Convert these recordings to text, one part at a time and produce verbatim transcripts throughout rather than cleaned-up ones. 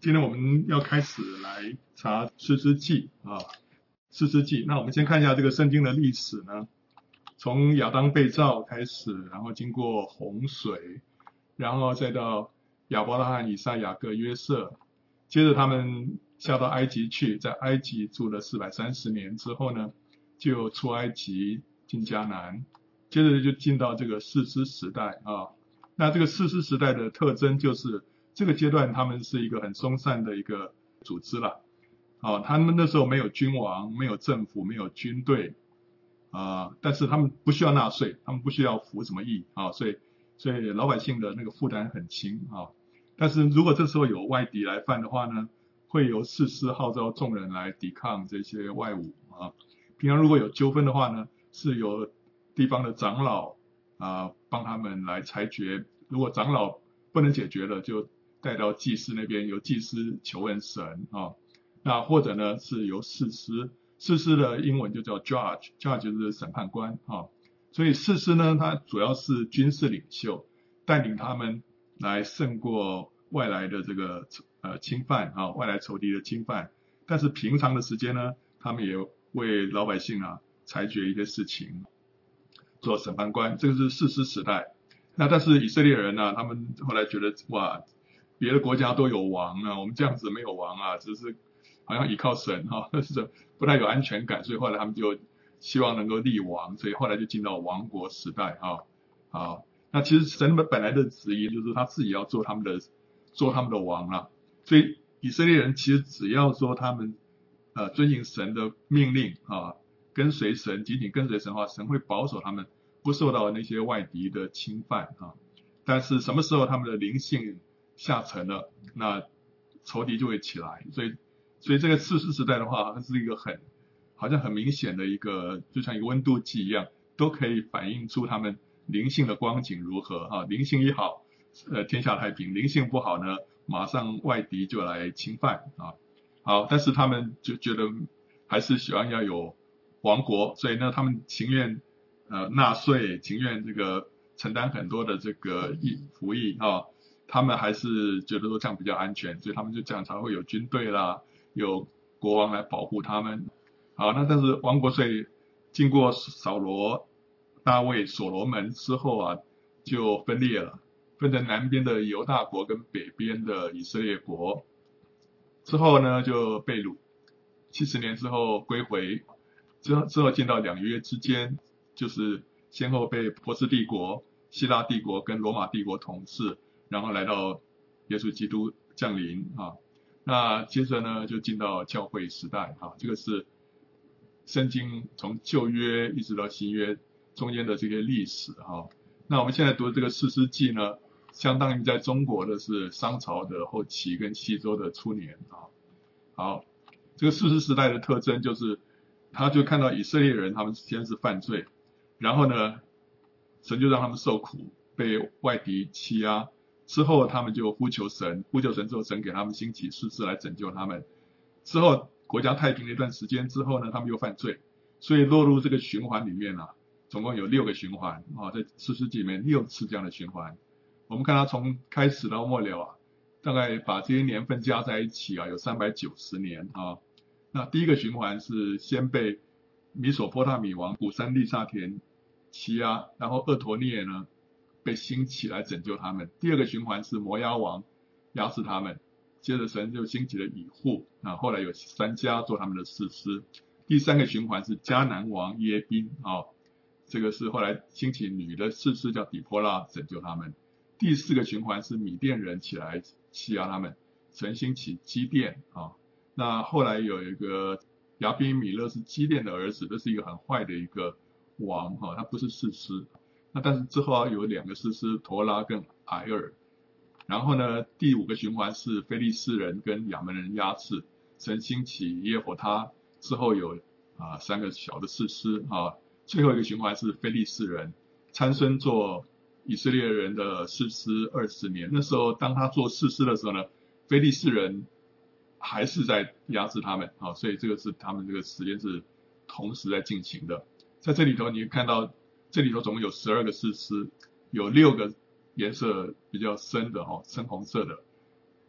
今天我们要开始来查士师记啊，士师记。那我们先看一下这个圣经的历史呢，从亚当被造开始，然后经过洪水，然后再到亚伯拉罕、以撒、雅各、约瑟，接着他们下到埃及去，在埃及住了四百三十年之后呢，就出埃及进迦南，接着就进到这个士师时代啊。那这个士师时代的特征就是这个阶段他们是一个很松散的一个组织了，啊，他们那时候没有君王，没有政府，没有军队，啊，但是他们不需要纳税，他们不需要服什么役啊，所以所以老百姓的那个负担很轻啊。但是如果这时候有外敌来犯的话呢，会由士师号召众人来抵抗这些外侮啊。平常如果有纠纷的话呢，是由地方的长老啊帮他们来裁决，如果长老不能解决了，就带到祭司那边，由祭司求问神啊。那或者呢是由士师，士师的英文就叫 judge，judge 就是审判官啊。所以士师呢，他主要是军事领袖，带领他们来胜过外来的这个呃侵犯啊，外来仇敌的侵犯。但是平常的时间呢，他们也为老百姓啊裁决一些事情，做审判官。这个是士师时代。那但是以色列人呢、啊，他们后来觉得哇，别的国家都有王啊，我们这样子没有王啊，只是好像依靠神哈、啊，是不太有安全感，所以后来他们就希望能够立王，所以后来就进到王国时代啊。好，那其实神本来的旨意就是他自己要做他们的做他们的王啦，所以以色列人其实只要说他们呃遵行神的命令啊，跟随神，紧紧跟随神的话，神会保守他们不受到那些外敌的侵犯啊。但是什么时候他们的灵性下沉了，那仇敌就会起来。所以所以这个士师时代的话，它是一个很好像很明显的一个，就像一个温度计一样，都可以反映出他们灵性的光景如何啊。灵性一好，呃天下太平；灵性不好呢，马上外敌就来侵犯啊。好，但是他们就觉得还是喜欢要有王国，所以呢，他们情愿呃纳税，情愿这个承担很多的这个役服役啊，他们还是觉得说这样比较安全，所以他们就这样才会有军队啦，有国王来保护他们。好，那但是王国税经过扫罗、大卫、所罗门之后啊，就分裂了，分成南边的犹大国跟北边的以色列国。之后呢，就被掳，七十年之后归回，之后之后进到两约之间，就是先后被波斯帝国、希腊帝国跟罗马帝国统治，然后来到耶稣基督降临啊。那接着呢，就进到教会时代啊，这个是圣经从旧约一直到新约中间的这些历史哈。那我们现在读的这个士师记呢，相当于在中国的是商朝的后期跟西周的初年啊。好，这个士师时代的特征就是，他就看到以色列人他们先是犯罪，然后呢，神就让他们受苦，被外敌欺压，之后他们就呼求神，呼求神之后，神给他们兴起士师来拯救他们。之后国家太平了一段时间之后呢，他们又犯罪，所以落入这个循环里面啊，总共有六个循环啊，在士师记里面六次这样的循环。我们看他从开始到末了啊，大概把这些年份加在一起啊，有三百九十年啊。那第一个循环是先被米索波大米王古珊利萨田欺压，然后厄陀涅呢被兴起来拯救他们。第二个循环是摩押王压制他们，接着神就兴起了以户啊，后来有三家做他们的士师。第三个循环是迦南王耶宾啊，这个是后来兴起女的士师叫底波拉拯救他们。第四个循环是米甸人起来欺压他们，神兴起基甸啊。那后来有一个亚比米勒是基甸的儿子，这是一个很坏的一个王哈、啊，他不是士师。那但是之后、啊、有两个士师陀拉跟埃尔。然后呢，第五个循环是非利士人跟亚门人压制，神兴起耶和他，之后有啊三个小的士师啊。最后一个循环是非利士人，参孙做以色列人的士师二十年，那时候当他做士师的时候呢，非利士人还是在压制他们啊，所以这个是他们这个时间是同时在进行的。在这里头你看到，这里头总共有十二个士师，有六个颜色比较深的哈，深红色的，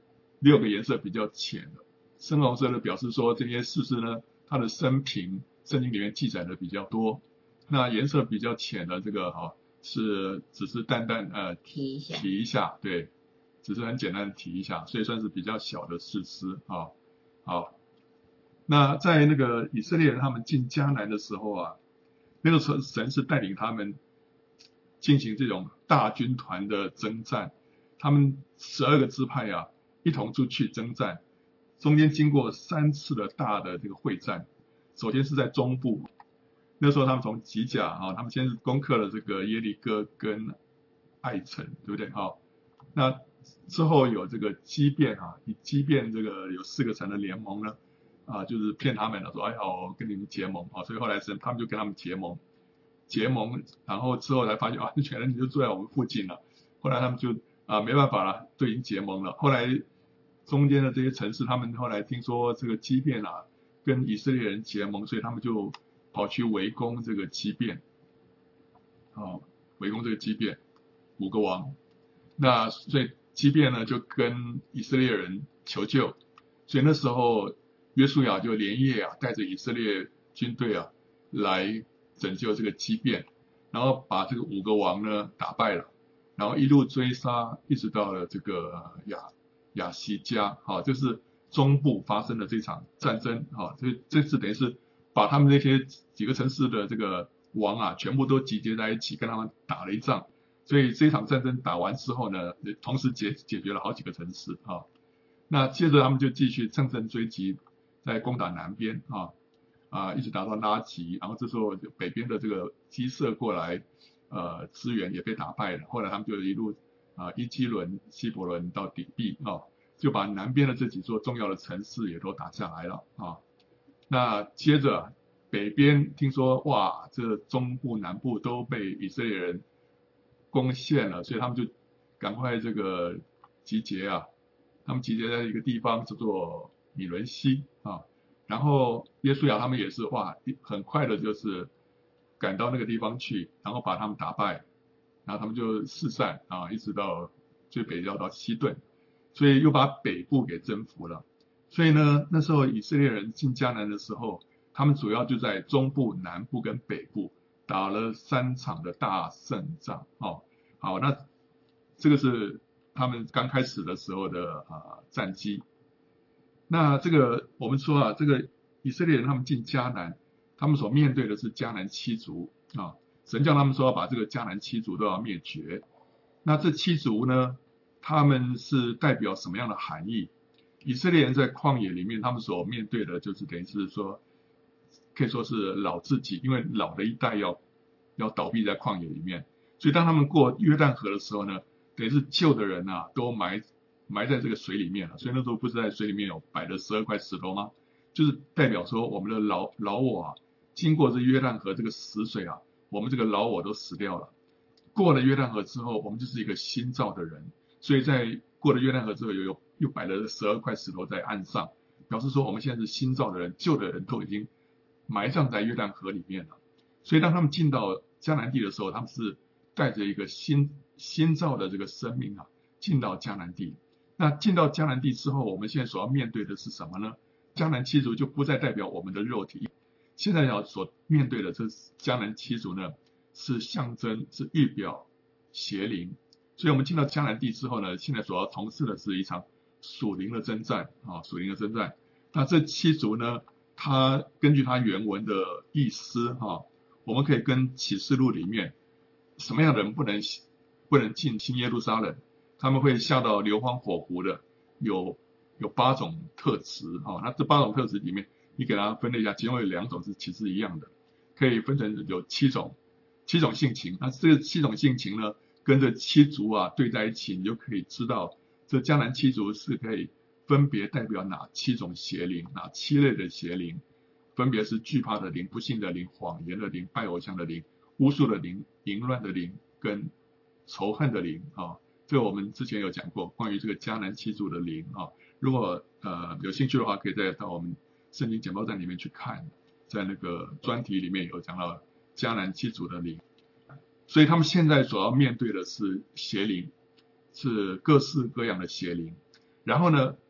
六个颜色比较浅的，深红色的表示说这些士师呢，他的生平圣经里面记载的比较多。那颜色比较浅的这个哈、哦，是只是淡淡呃提一下， 提一下，对，只是很简单的提一下，所以算是比较小的士师啊。好，那在那个以色列人他们进迦南的时候啊，那个时候神是带领他们进行这种大军团的征战，他们十二个支派啊一同出去征战，中间经过三次的大的这个会战。首先是在中部，那时候他们从吉甲啊，他们先是攻克了这个耶利哥跟艾城，对不对？好，那之后有这个基遍啊，以基遍这个有四个城的联盟呢，啊，就是骗他们了，说哎呀，我跟你们结盟啊，所以后来是他们就跟他们结盟，结盟，然后之后才发现啊，全人你就住在我们附近了，后来他们就啊没办法了，都已经结盟了。后来中间的这些城市，他们后来听说这个基遍啊跟以色列人结盟，所以他们就跑去围攻这个基遍，啊，围攻这个基遍，五个王。那所以基遍呢就跟以色列人求救，所以那时候约书亚就连夜啊带着以色列军队啊来拯救这个基遍，然后把这个五个王呢打败了，然后一路追杀，一直到了这个亚亚西加，好，就是中部发生的这场战争，好，所以这次等于是把他们那些几个城市的这个王啊全部都集结在一起，跟他们打了一仗。所以这场战争打完之后呢，同时解解决了好几个城市啊。那接着他们就继续乘胜追击，在攻打南边啊啊，一直打到拉吉，然后这时候北边的这个基色过来，呃，支援也被打败了。后来他们就一路啊伊基伦、希伯伦到底壁啊，就把南边的这几座重要的城市也都打下来了啊。那接着北边听说哇，这中部南部都被以色列人攻陷了，所以他们就赶快这个集结啊，他们集结在一个地方叫做米伦西啊，然后耶稣亚他们也是哇，很快的就是赶到那个地方去，然后把他们打败，然后他们就四散啊，一直到最北要到西顿，所以又把北部给征服了。所以呢，那时候以色列人进迦南的时候，他们主要就在中部、南部跟北部打了三场的大胜仗。哦，好，那这个是他们刚开始的时候的啊、呃、战绩。那这个我们说啊，这个以色列人他们进迦南，他们所面对的是迦南七族啊，神叫他们说要把这个迦南七族都要灭绝。那这七族呢，他们是代表什么样的含义？以色列人在旷野里面，他们所面对的就是等于是说，可以说是老自己，因为老的一代要要倒闭在旷野里面，所以当他们过约旦河的时候呢，等于是旧的人啊都埋埋在这个水里面了。所以那时候不是在水里面有摆了十二块石头吗？就是代表说我们的老老我啊，经过这约旦河这个死水啊，我们这个老我都死掉了。过了约旦河之后，我们就是一个新造的人。所以在过了约旦河之后，又有又摆了十二块石头在岸上，表示说我们现在是新造的人，旧的人都已经埋葬在约旦河里面了。所以当他们进到迦南地的时候，他们是带着一个新新造的这个生命啊，进到迦南地。那进到迦南地之后，我们现在所要面对的是什么呢？迦南七族就不再代表我们的肉体，现在要所面对的这迦南七族呢，是象征，是预表邪灵。所以我们进到迦南地之后呢，现在所要从事的是一场属灵的征战啊，属灵的征战。那这七族呢，它根据它原文的意思哈、啊，我们可以跟启示录里面什么样的人不能不能进新耶路撒冷，他们会下到硫磺火湖的，有有八种特质啊。那这八种特质里面，你给它分类一下，其中有两种是其实一样的，可以分成有七种七种性情。那这七种性情呢，跟着七族啊对在一起，你就可以知道这迦南七族是可以分别代表哪七种邪灵，哪七类的邪灵，分别是惧怕的灵、不信的灵、谎言的灵、拜偶像的灵、巫术的灵、淫乱的灵跟仇恨的灵啊。这个我们之前有讲过关于这个迦南七族的灵啊。如果呃有兴趣的话，可以再到我们圣经简报站里面去看，在那个专题里面有讲到迦南七族的灵。所以他们现在所要面对的是邪灵，是各式各样的邪灵。然后呢，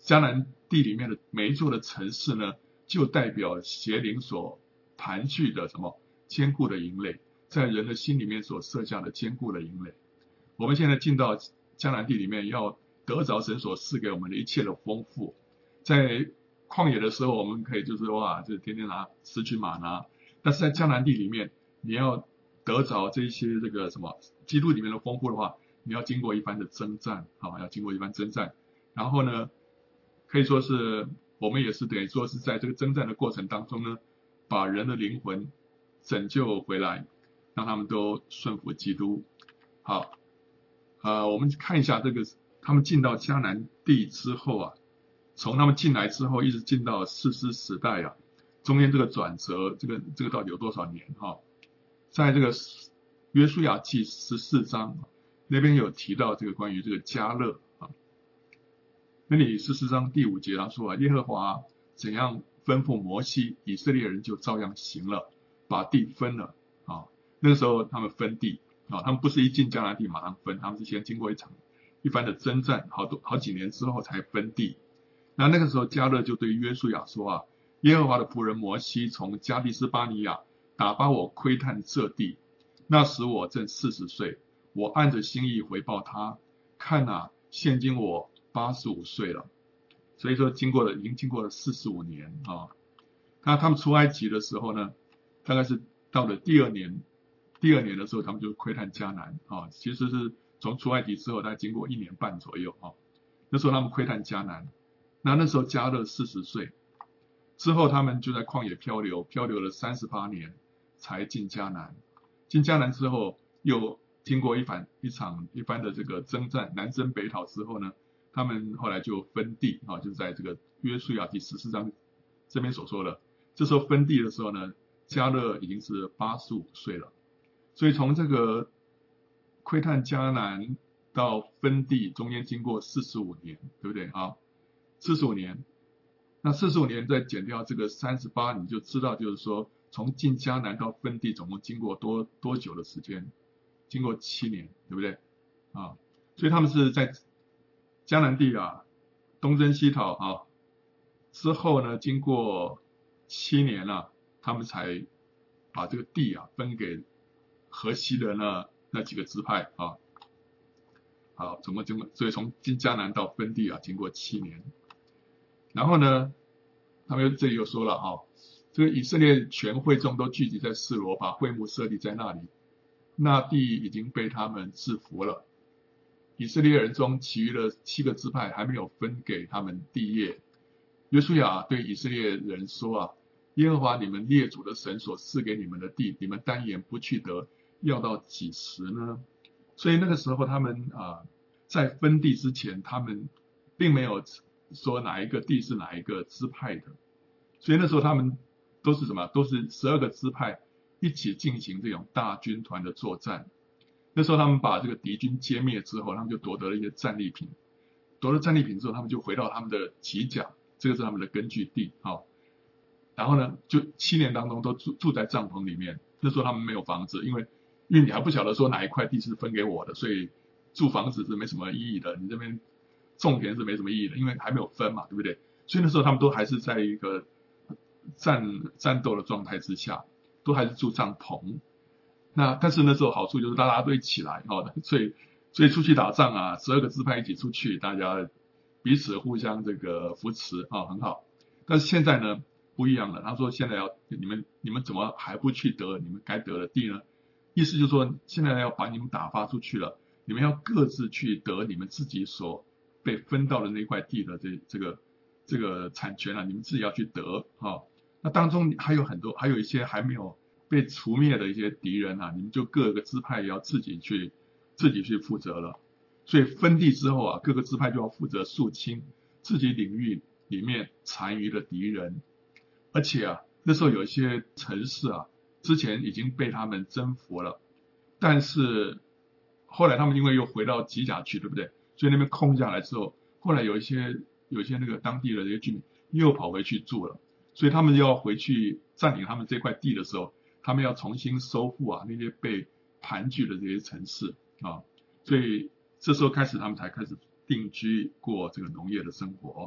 迦南地里面的每一座的城市呢，就代表邪灵所盘踞的什么坚固的营垒，在人的心里面所设下的坚固的营垒。我们现在进到迦南地里面，要得着神所赐给我们的一切的丰富。在旷野的时候，我们可以就是哇，就天天拿失去玛拿，但是在迦南地里面，你要得着这些这个什么基督里面的丰富的话，你要经过一番的征战，好，要经过一番征战。然后呢，可以说是我们也是等于说是在这个征战的过程当中呢，把人的灵魂拯救回来，让他们都顺服基督。好，呃，我们看一下这个他们进到迦南地之后啊，从他们进来之后一直进到士师时代啊，中间这个转折，这个这个到底有多少年哈、啊？在这个约书亚记十四章那边有提到这个关于这个迦勒啊，那里十四章第五节他说啊，耶和华怎样吩咐摩西，以色列人就照样行了，把地分了啊。那个时候他们分地啊，他们不是一进迦南地马上分，他们是先经过一场一番的征战，好多好几年之后才分地。那那个时候迦勒就对约书亚说啊，耶和华的仆人摩西从加利斯巴尼亚打发我窥探这地，那时我正四十岁，我按着心意回报他，看啊，现今我八十五岁了。所以说经过了已经经过了四十五年啊。那他们出埃及的时候呢，大概是到了第二年第二年的时候，他们就窥探迦南啊，其实是从出埃及之后大概经过一年半左右啊。那时候他们窥探迦南，那那时候迦勒四十岁，之后他们就在旷野漂流，漂流了三十八年才进迦南。进迦南之后，又经过一番一场一番的这个征战，南征北讨之后呢，他们后来就分地啊，就在这个约书亚第十四章这边所说的，这时候分地的时候呢，迦勒已经是八十五岁了。所以从这个窥探迦南到分地中间经过四十五年，对不对啊？四十五年，那四十五年再减掉这个三十八，你就知道就是说从进迦南到分地总共经过多多久的时间？经过七年，对不对啊？所以他们是在迦南地啊东征西讨啊之后呢，经过七年了、啊，他们才把这个地啊分给河西的那那几个支派啊。好，总共经过，所以从进迦南到分地啊，经过七年。然后呢，他们这里又说了啊，这个以色列全会众都聚集在示罗，把会幕设立在那里，那地已经被他们制服了。以色列人中其余的七个支派还没有分给他们地业。约书亚对以色列人说啊，耶和华你们列祖的神所赐给你们的地，你们单言不去得，要到几时呢？所以那个时候他们啊，在分地之前，他们并没有说哪一个地是哪一个支派的，所以那时候他们都是什么？都是十二个支派一起进行这种大军团的作战。那时候他们把这个敌军歼灭之后，他们就夺得了一些战利品，夺了战利品之后，他们就回到他们的犄角，这个是他们的根据地啊。然后呢，就七年当中都住住在帐篷里面。那时候他们没有房子，因为因为你还不晓得说哪一块地是分给我的，所以住房子是没什么意义的。你这边种田是没什么意义的，因为还没有分嘛，对不对？所以那时候他们都还是在一个战战斗的状态之下，都还是住帐篷。那但是那时候好处就是大家都一起来哦，所以所以出去打仗啊，十二个支派一起出去，大家彼此互相这个扶持啊、哦，很好。但是现在呢不一样了，他说现在要你们你们怎么还不去得你们该得的地呢？意思就是说现在要把你们打发出去了，你们要各自去得你们自己所被分到的那块地的这这个这个产权啊，你们自己要去得啊、哦。那当中还有很多，还有一些还没有被除灭的一些敌人啊，你们就各个支派也要自己去自己去负责了。所以分地之后啊，各个支派就要负责肃清自己领域里面残余的敌人。而且啊，那时候有一些城市啊，之前已经被他们征服了，但是后来他们因为又回到吉甲去，对不对？所以那边空下来之后，后来有一些有一些那个当地的这些居民又跑回去住了，所以他们要回去占领他们这块地的时候，他们要重新收复啊那些被盘踞的这些城市啊，所以这时候开始他们才开始定居过这个农业的生活。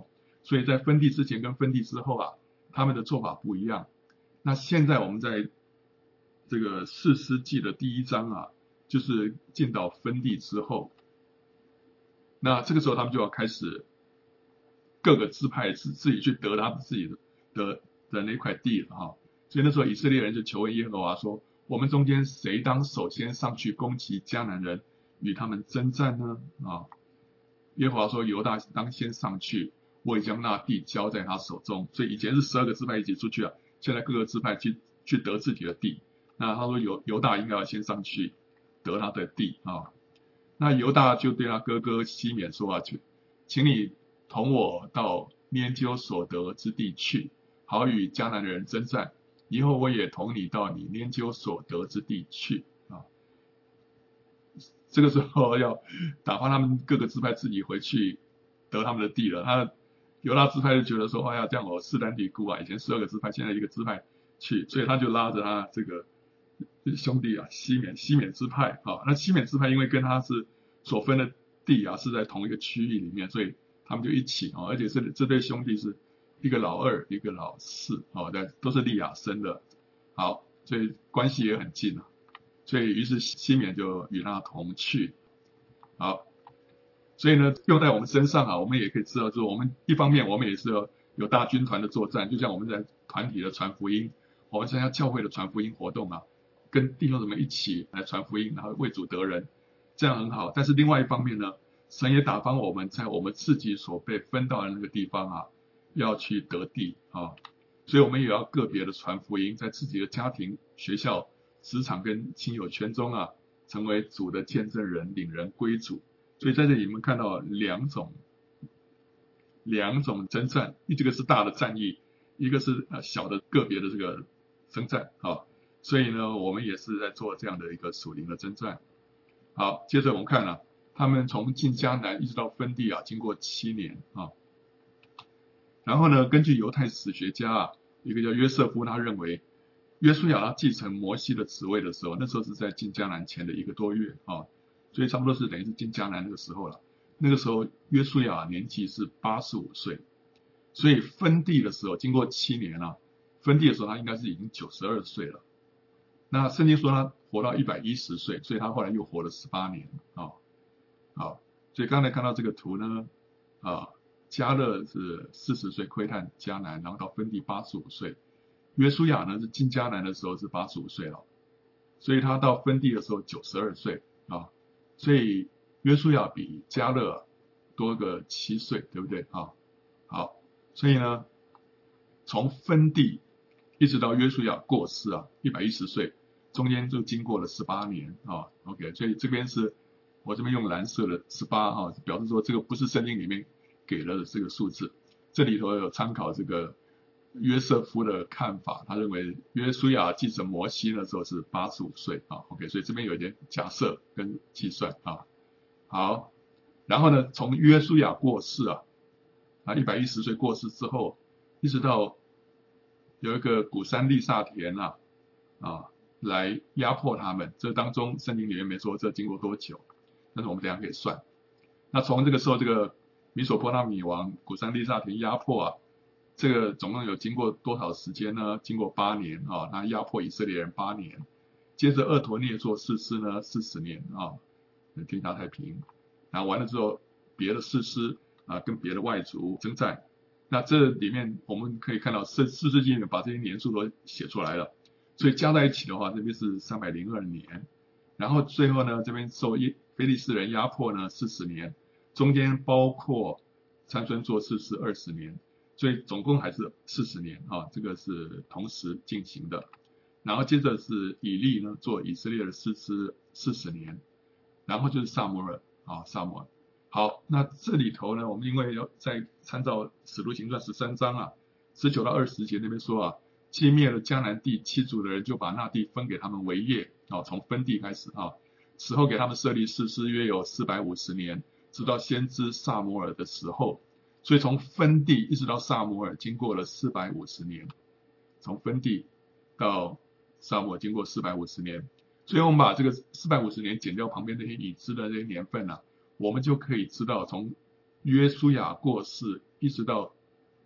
所以在分地之前跟分地之后啊，他们的做法不一样。那现在我们在这个士师记的第一章啊，就是进到分地之后，那这个时候他们就要开始各个支派自自己去得他们自己的的的那块地了啊。所以那时候以色列人就求问耶和华说：我们中间谁当首先上去攻击迦南人，与他们征战呢？啊，耶和华说：犹大当先上去，我已将那地交在他手中。所以以前是十二个支派一起出去啊，现在各个支派去去得自己的地。那他说犹犹大应该要先上去得他的地啊。那犹大就对他哥哥西缅说啊，请你同我到拈阄所得之地去，好与迦南人征战。以后我也同你到你拈阄所得之地去啊。这个时候要打发他们各个支派自己回去得他们的地了。他犹大支派就觉得说，哎呀，这样我势单力孤啊，以前十二个支派，现在一个支派去，所以他就拉着他这个兄弟啊，西缅西缅支派啊。那西缅支派因为跟他是所分的地啊是在同一个区域里面，所以他们就一起啊，而且是这对兄弟是一个老二，一个老四啊，都是利亚生的。好，所以关系也很近啊。所以于是西缅就与他同去。好，所以呢，用在我们身上啊，我们也可以知道，就是我们一方面我们也是要有大军团的作战，就像我们在团体的传福音，我们参加教会的传福音活动啊，跟弟兄姊妹一起来传福音，然后为主得人，这样很好。但是另外一方面呢，神也打发我们在我们自己所被分到的那个地方啊，要去得地啊，所以我们也要个别的传福音，在自己的家庭、学校、职场跟亲友圈中啊，成为主的见证人，领人归主。所以在这里我们看到两种两种征战，这个是大的战役，一个是小的个别的这个征战啊。所以呢，我们也是在做这样的一个属灵的征战。好，接着我们看啊，他们从进迦南一直到分地啊，经过七年啊。然后呢，根据犹太史学家啊，一个叫约瑟夫，他认为约书亚他继承摩西的职位的时候，那时候是在进迦南前的一个多月啊，所以差不多是等于是进迦南那个时候了。那个时候约书亚年纪是八十五岁，所以分地的时候经过七年啊，分地的时候他应该是已经九十二岁了。那圣经说他活到一百一十岁，所以他后来又活了十八年啊。好，所以刚才看到这个图呢啊，迦勒是四十岁窥探迦南，然后到分地八十五岁。约书亚呢是进迦南的时候是八十五岁了，所以他到分地的时候九十二岁啊，所以约书亚比迦勒多个七岁，对不对啊？好，所以呢，从分地一直到约书亚过世啊，一百一十岁，中间就经过了十八年啊。OK， 所以这边是我这边用蓝色的十八啊，表示说这个不是圣经里面给了的这个数字，这里头有参考这个约瑟夫的看法，他认为约书亚继承摩西的时候是八十五岁啊。OK， 所以这边有一点假设跟计算啊。好，然后呢，从约书亚过世啊，啊一百一十岁过世之后，一直到有一个古珊利萨田啊啊来压迫他们，这当中圣经里面没说这经过多久，但是我们等一下可以算。那从这个时候，这个米索波大米王古珊利萨田压迫啊，这个总共有经过多少时间呢？经过八年啊，他压迫以色列人八年。接着厄陀涅做士师呢，四十年啊，天下太平。然后完了之后，别的士师啊跟别的外族征战。那这里面我们可以看到四四世纪里面把这些年数都写出来了，所以加在一起的话，这边是三百零二年。然后最后呢，这边受非利士人压迫呢四十年，中间包括参孙做士师二十年。所以总共还是四十年啊，这个是同时进行的。然后接着是以利呢做以色列的士师四十年，然后就是撒母耳啊，撒母耳。好，那这里头呢，我们因为要在参照使徒行传十三章啊，十九到二十节那边说啊，既灭了迦南地七族的人，就把那地分给他们为业啊，从分地开始啊，此后给他们设立士师约有四百五十年，直到先知撒母耳的时候。所以从分地一直到撒母耳经过了四百五十年，从分地到撒母耳经过四百五十年，所以我们把这个四百五十年减掉旁边那些已知的这些年份啊，我们就可以知道从约书亚过世一直到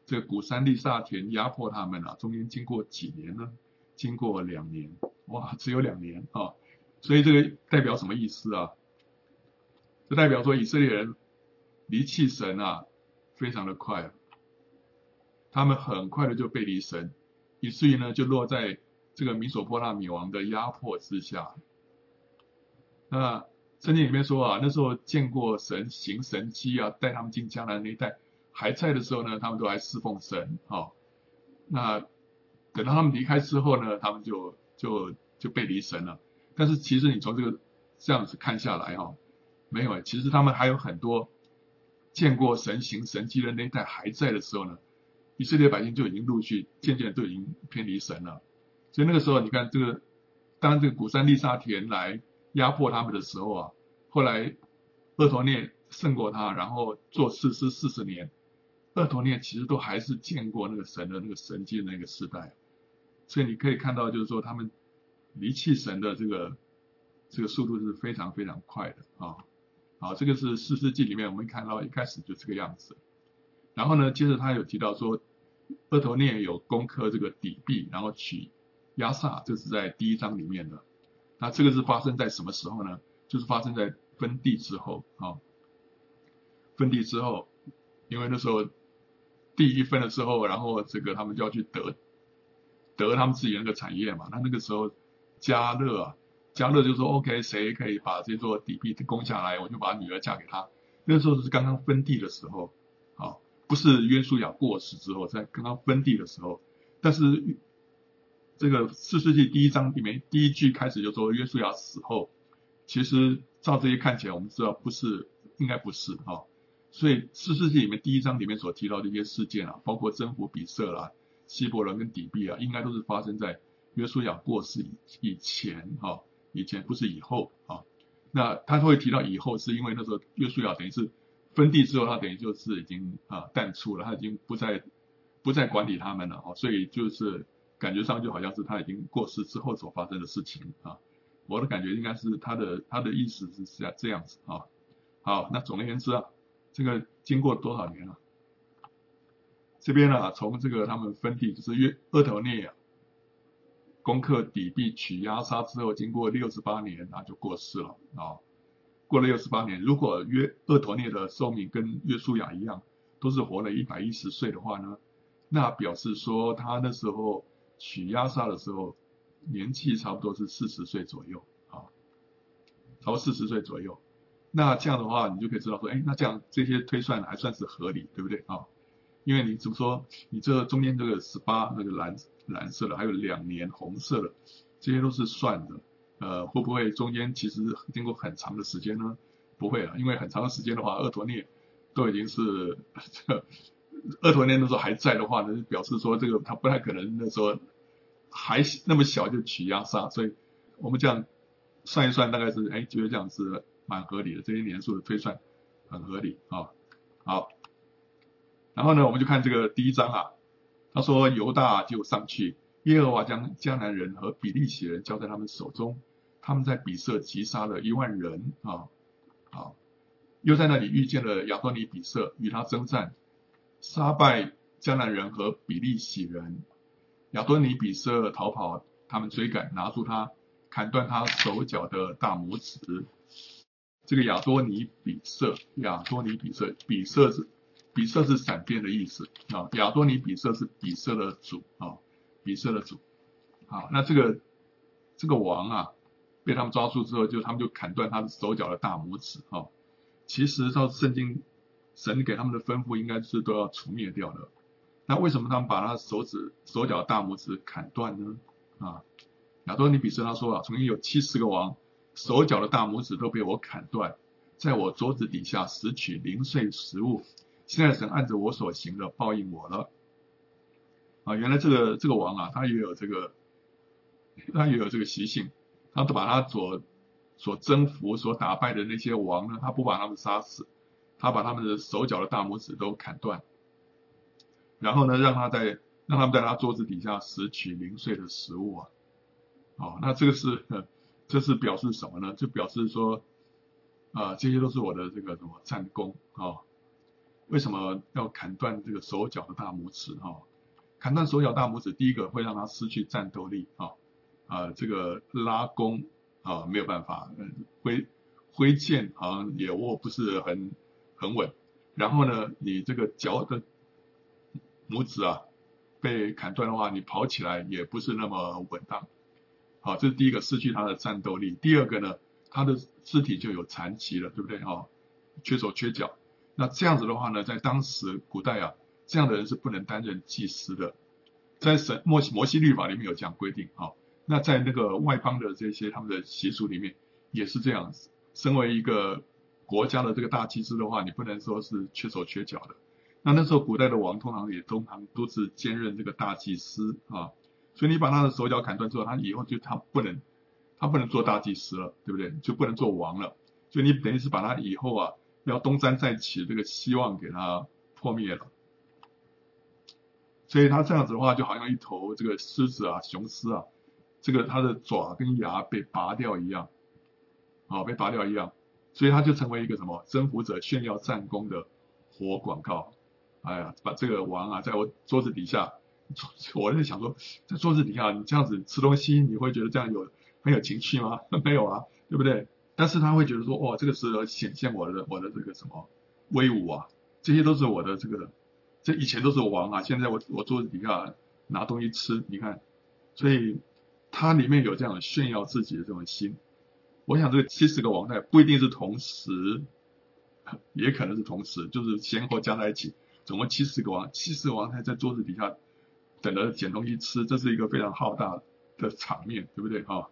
这个古山利萨田压迫他们啊，中间经过几年呢？经过两年，哇，只有两年啊！所以这个代表什么意思啊？这代表说以色列人离弃神啊，非常的快啊，他们很快的就背离神，以至于呢就落在这个米索波拉米王的压迫之下。那圣经里面说啊，那时候见过神行神迹啊，带他们进迦南那一带，还在的时候呢，他们都还侍奉神啊、哦。那等到他们离开之后呢，他们就就就背离神了。但是其实你从这个这样子看下来哈、哦，没有，其实他们还有很多见过神行神迹的那一代还在的时候呢，以色列百姓就已经陆续渐渐都已经偏离神了。所以那个时候你看这个，当这个古山利萨田来压迫他们的时候啊，后来厄陀涅胜过他，然后做士师四十年，厄陀涅其实都还是见过那个神的那个神迹的那个时代，所以你可以看到就是说他们离弃神的这个这个速度是非常非常快的啊。好，这个是士师记里面我们看到一开始就这个样子，然后呢，接着他有提到说厄陀涅有攻克这个底壁，然后取亚萨，这是在第一章里面的。那这个是发生在什么时候呢？就是发生在分地之后啊，分地之后，因为那时候地一分了之后，然后这个他们就要去得得他们自己那个产业嘛。那那个时候迦勒啊，迦勒就说 OK， 谁可以把这座底壁攻下来，我就把女儿嫁给他。那个时候是刚刚分地的时候啊，不是约书亚过世之后，在刚刚分地的时候。但是这个四世纪第一章里面第一句开始就说约书亚死后，其实照这些看起来，我们知道不是，应该不是啊。所以四世纪里面第一章里面所提到的一些事件啊，包括征服比色啦、希伯伦跟底壁啊，应该都是发生在约书亚过世以以前啊，以前不是以后啊。那他会提到以后，是因为那时候约书亚等于是分地之后，他等于就是已经啊淡出了，他已经不再不再管理他们了啊，所以就是感觉上就好像是他已经过世之后所发生的事情啊。我的感觉应该是他的他的意思是这样这样子啊。好，那总而言之啊，这个经过多少年了？这边啊，从这个他们分地就是约厄陀涅啊，攻克底壁取亚沙之后，经过六十八年，那就过世了啊。过了六十八年，如果约厄陀涅的寿命跟约书亚一样，都是活了一百一十岁的话呢，那表示说他那时候取亚沙的时候，年纪差不多是四十岁左右啊，超四十岁左右。那这样的话，你就可以知道说，哎，那这样这些推算还算是合理，对不对啊？因为你怎么说，你这中间这个十八那个蓝蓝色的，还有两年红色的，这些都是算的。呃，会不会中间其实经过很长的时间呢？不会啊，因为很长的时间的话，厄陀涅都已经是这个厄陀涅那时候还在的话呢，表示说这个他不太可能那时候还那么小就取亚沙，所以我们这样算一算，大概是哎觉得这样是蛮合理的，这些年数的推算很合理啊。好，然后呢，我们就看这个第一章啊，他说犹大就上去，耶和华将迦南人和比利洗人交在他们手中，他们在比色击杀了一万人啊，好，又在那里遇见了亚多尼比色，与他征战，杀败迦南人和比利洗人。亚多尼比色逃跑，他们追赶，拿住他，砍断他手脚的大拇指。这个亚多尼比色，亚多尼比色，比色是比色是闪电的意思啊，亚多尼比色是比色的主啊，比色的主。好，那这个这个王啊，被他们抓住之后，就他们就砍断他的手脚的大拇指啊。其实照圣经神给他们的吩咐，应该是都要除灭掉的。那为什么他们把他手指手脚大拇指砍断呢？啊，亚多尼比色他说啊，曾经有七十个王手脚的大拇指都被我砍断，在我桌子底下拾取零碎食物。现在神按着我所行的报应我了。啊，原来这个这个王啊，他也有这个他也有这个习性，他都把他所所征服、所打败的那些王呢，他不把他们杀死，他把他们的手脚的大拇指都砍断。然后呢，让他在让他们在他桌子底下拾取零碎的食物啊，哦，那这个是这是表示什么呢？就表示说，啊、呃，这些都是我的这个什么战功啊、哦。 为什么要砍断这个手脚的大拇指哈？砍断手脚大拇指，第一个会让他失去战斗力啊啊，这个拉弓啊没有办法，挥挥剑好像也握不是很很稳。然后呢，你这个脚的拇指啊被砍断的话，你跑起来也不是那么稳当。好，这是第一个，失去他的战斗力。第二个呢，他的肢体就有残疾了，对不对啊？缺手缺脚。那这样子的话呢，在当时古代啊，这样的人是不能担任祭司的。在神摩摩西律法里面有这样规定啊。那在那个外邦的这些他们的习俗里面也是这样子。身为一个国家的这个大祭司的话，你不能说是缺手缺脚的。那那时候古代的王通常也通常都是兼任这个大祭司啊。所以你把他的手脚砍断之后，他以后就他不能，他不能做大祭司了，对不对？就不能做王了。所以你等于是把他以后啊要东山再起这个希望给他破灭了。所以他这样子的话，就好像一头这个狮子啊、雄狮啊，这个它的爪跟牙被拔掉一样，啊，被拔掉一样。所以他就成为一个什么征服者炫耀战功的活广告。哎呀，把这个王啊，在我桌子底下。我在想说，在桌子底下你这样子吃东西，你会觉得这样有很有情趣吗？没有啊，对不对？但是他会觉得说，哇，这个是显现我的我的这个什么威武啊，这些都是我的这个，这以前都是王啊，现在我我桌子底下拿东西吃，你看，所以它里面有这样炫耀自己的这种心。我想这个七十个王代不一定是同时，也可能是同时，就是先后加在一起，总共七十个王，七十个王代在桌子底下。等着捡东西吃，这是一个非常浩大的场面，对不对啊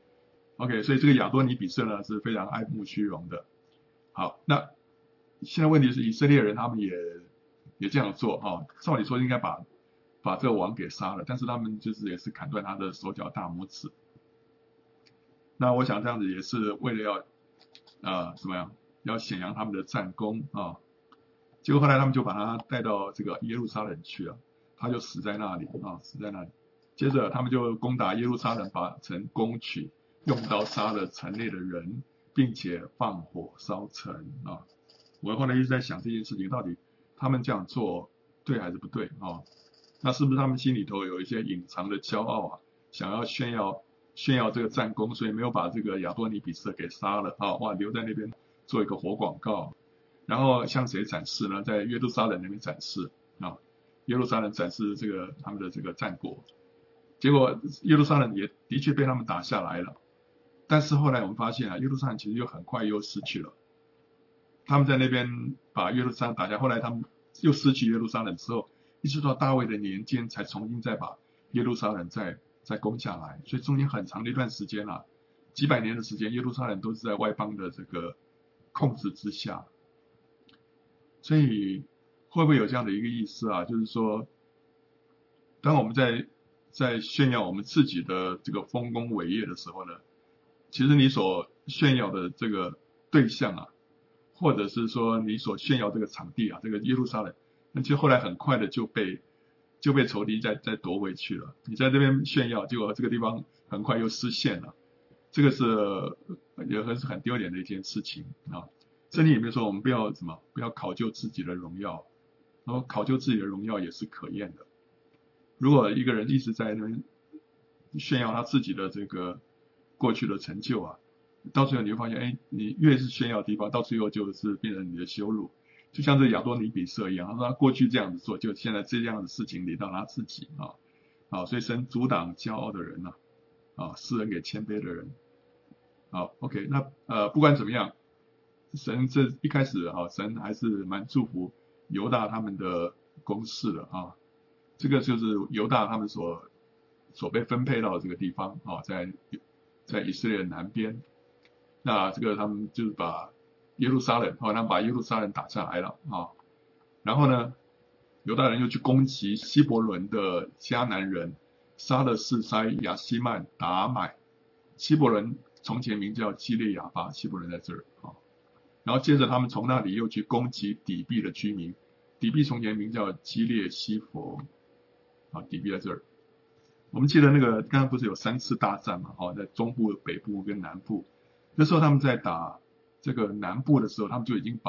？OK， 所以这个亚多尼比色呢是非常爱慕虚荣的。好，那现在问题是以色列人他们也也这样做啊，照理说应该把把这个王给杀了，但是他们就是也是砍断他的手脚大拇指。那我想这样子也是为了要呃怎么样，要显扬他们的战功啊。结果后来他们就把他带到这个耶路撒冷去了。他就死在那里啊，死在那里。接着他们就攻打耶路撒冷，把城攻取，用刀杀了城内的人，并且放火烧城啊。我后来一直在想这件事情，到底他们这样做对还是不对啊？那是不是他们心里头有一些隐藏的骄傲啊，想要炫耀炫耀这个战功，所以没有把这个亚多尼比色给杀了啊？哇，留在那边做一个活广告，然后向谁展示呢？在耶路撒冷那边展示啊。耶路撒冷展示这个他们的这个战果，结果耶路撒冷也的确被他们打下来了。但是后来我们发现啊，耶路撒冷其实又很快又失去了。他们在那边把耶路撒冷打下，后来他们又失去耶路撒冷之后，一直到大卫的年间才重新再把耶路撒冷再再攻下来。所以中间很长的一段时间啊，几百年的时间，耶路撒冷都是在外邦的这个控制之下。所以会不会有这样的一个意思啊？就是说，当我们在在炫耀我们自己的这个丰功伟业的时候呢，其实你所炫耀的这个对象啊，或者是说你所炫耀这个场地啊，这个耶路撒冷，那其实后来很快的就被就被仇敌再再夺回去了。你在这边炫耀，结果这个地方很快又失陷了，这个是也很是很丢脸的一件事情啊。圣经里面说，我们不要什么，不要考究自己的荣耀。然后考究自己的荣耀也是可厌的。如果一个人一直在那边炫耀他自己的这个过去的成就啊，到最后你会发现，哎，你越是炫耀的地方，到最后就是变成你的羞辱。就像这亚多尼比色一样，他说他过去这样子做，就现在这样的事情临到他自己啊啊，所以神阻挡骄傲的人呐啊，施恩给谦卑的人。好 ，OK， 那呃不管怎么样，神这一开始啊，神还是蛮祝福犹大他们的公事的啊，这个就是犹大他们所所被分配到的这个地方啊，在在以色列南边。那这个他们就是把耶路撒冷，啊，他们把耶路撒冷打下来了啊。然后呢，犹大人又去攻击希伯伦的迦南人，杀了示筛、亚希曼、达买。希伯伦从前名叫基列亚巴，希伯伦在这儿啊。然后接着他们从那里又去攻击底壁的居民，底壁从前名叫基列西弗，啊，底壁在这儿。我们记得那个刚刚不是有三次大战嘛，哦，在中部、北部跟南部。那时候他们在打这个南部的时候，他们就已经把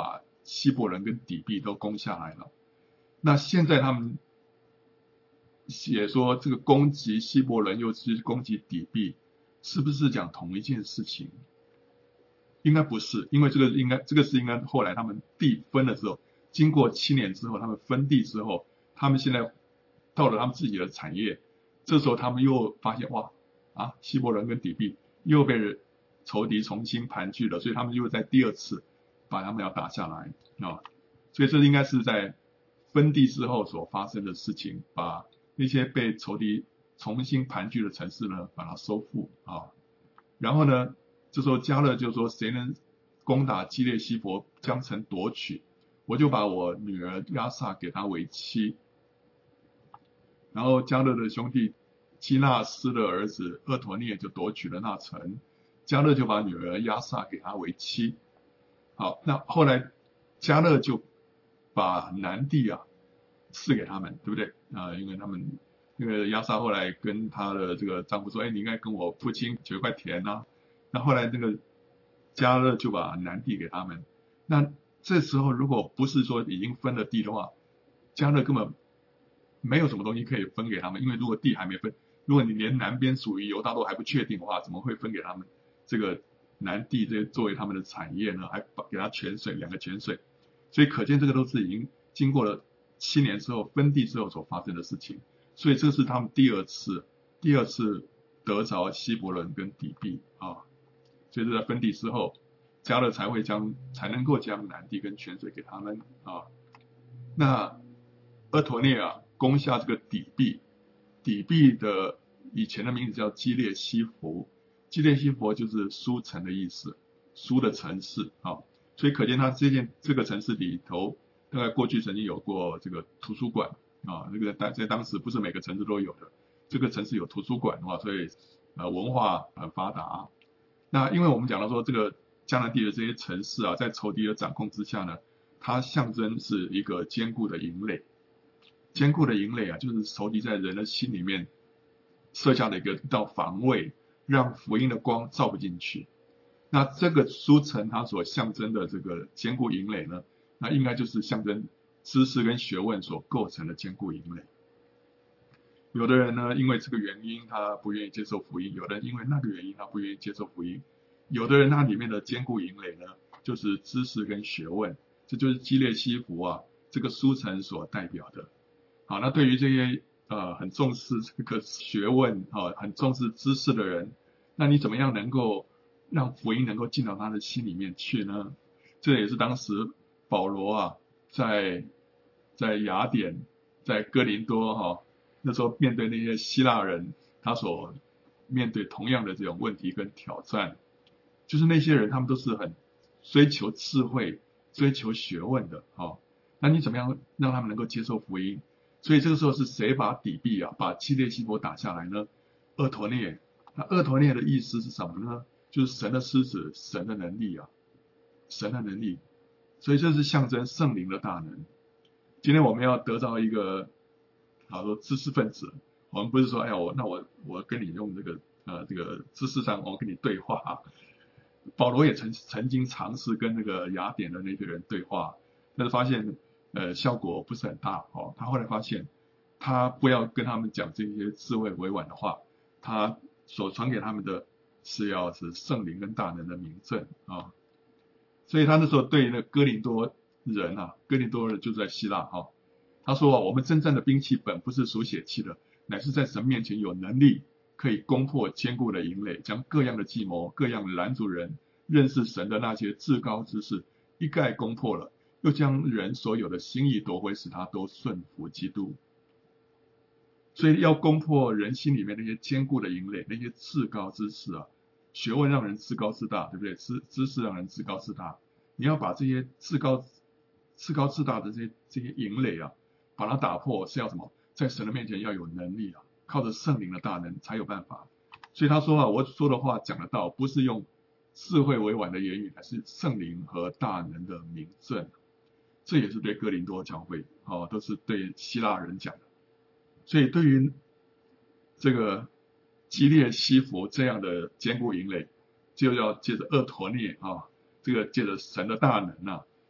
希伯伦跟底壁都攻下来了。那现在他们也说这个攻击希伯伦又是攻击底壁，是不是讲同一件事情？应该不是，因为这个应该这个是应该后来他们地分的时候，经过七年之后，他们分地之后，他们现在到了他们自己的产业，这时候他们又发现哇啊，希伯伦跟底壁又被仇敌重新盘踞了，所以他们又在第二次把他们要打下来啊，所以这应该是在分地之后所发生的事情，把那些被仇敌重新盘踞的城市呢，把它收复啊。然后呢，这时候迦勒就说：“谁能攻打基列西弗，将城夺取，我就把我女儿亚萨给他为妻。”然后迦勒的兄弟基纳斯的儿子厄陀涅就夺取了那城，迦勒就把女儿亚萨给他为妻。好，那后来迦勒就把南地啊赐给他们，对不对啊、呃？因为他们因为亚萨后来跟她的这个丈夫说：“哎，你应该跟我父亲求一块田啊。”那后来那个迦勒就把南地给他们。那这时候如果不是说已经分了地的话，迦勒根本没有什么东西可以分给他们，因为如果地还没分，如果你连南边属于犹大都还不确定的话，怎么会分给他们这个南地这作为他们的产业呢？还给他泉水，两个泉水，所以可见这个都是已经经过了七年之后分地之后所发生的事情。所以这是他们第二次第二次得着希伯伦跟底壁啊，所以是在分地之后，迦勒才会将才能够将南地跟泉水给他们啊。那厄陀涅啊攻下这个底壁，底壁的以前的名字叫基列西弗，基列西弗就是书城的意思，书的城市啊，所以可见他这件这个城市里头，大概过去曾经有过这个图书馆啊，这个在在当时不是每个城市都有的，这个城市有图书馆的话，所以呃文化很发达。那因为我们讲到说这个迦南地的这些城市啊，在仇敌的掌控之下呢，它象征是一个坚固的营垒。坚固的营垒啊，就是仇敌在人的心里面设下的一个一道防卫，让福音的光照不进去。那这个书城它所象征的这个坚固营垒呢，那应该就是象征知识跟学问所构成的坚固营垒。有的人呢，因为这个原因他不愿意接受福音，有的人因为那个原因他不愿意接受福音，有的人他里面的坚固营垒呢，就是知识跟学问，这就是基列西弗啊这个书城所代表的。好，那对于这些呃很重视这个学问啊，很重视知识的人，那你怎么样能够让福音能够进到他的心里面去呢？这也是当时保罗啊在在雅典、在哥林多哈、啊、那时候面对那些希腊人，他所面对同样的这种问题跟挑战，就是那些人他们都是很追求智慧、追求学问的啊。那你怎么样让他们能够接受福音？所以这个时候是谁把底壁啊，把基列西弗打下来呢？厄陀涅。那厄陀涅的意思是什么呢？就是神的狮子，神的能力啊，神的能力。所以这是象征圣灵的大能。今天我们要得到一个，好说知识分子，我们不是说，哎呀，我那我我跟你用这个呃这个知识上，我跟你对话啊。保罗也曾曾经尝试跟那个雅典的那些人对话，但是发现。呃，效果不是很大哦。他后来发现，他不要跟他们讲这些智慧委婉的话，他所传给他们的是要是圣灵跟大能的明证啊。所以他那时候对那哥林多人啊，哥林多人就在希腊哈、哦，他说啊，我们征战的兵器本不是属血气的，乃是在神面前有能力，可以攻破坚固的营垒，将各样的计谋、各样的拦阻人认识神的那些至高之事一概攻破了。又将人所有的心意夺回，使他都顺服基督。所以要攻破人心里面那些坚固的营垒，那些至高之事啊，学问让人自高自大，对不对？知知识让人自高自大。你要把这些至高至高至大的这些这些营垒啊，把它打破，是要什么？在神的面前要有能力啊，靠着圣灵的大能才有办法。所以他说啊，我说的话讲得到，不是用智慧委婉的言语，还是圣灵和大能的明证。这也是对哥林多教会哦，都是对希腊人讲的。所以对于这个基列西弗这样的坚固营垒，就要借着厄陀涅啊，这个借着神的大能啊，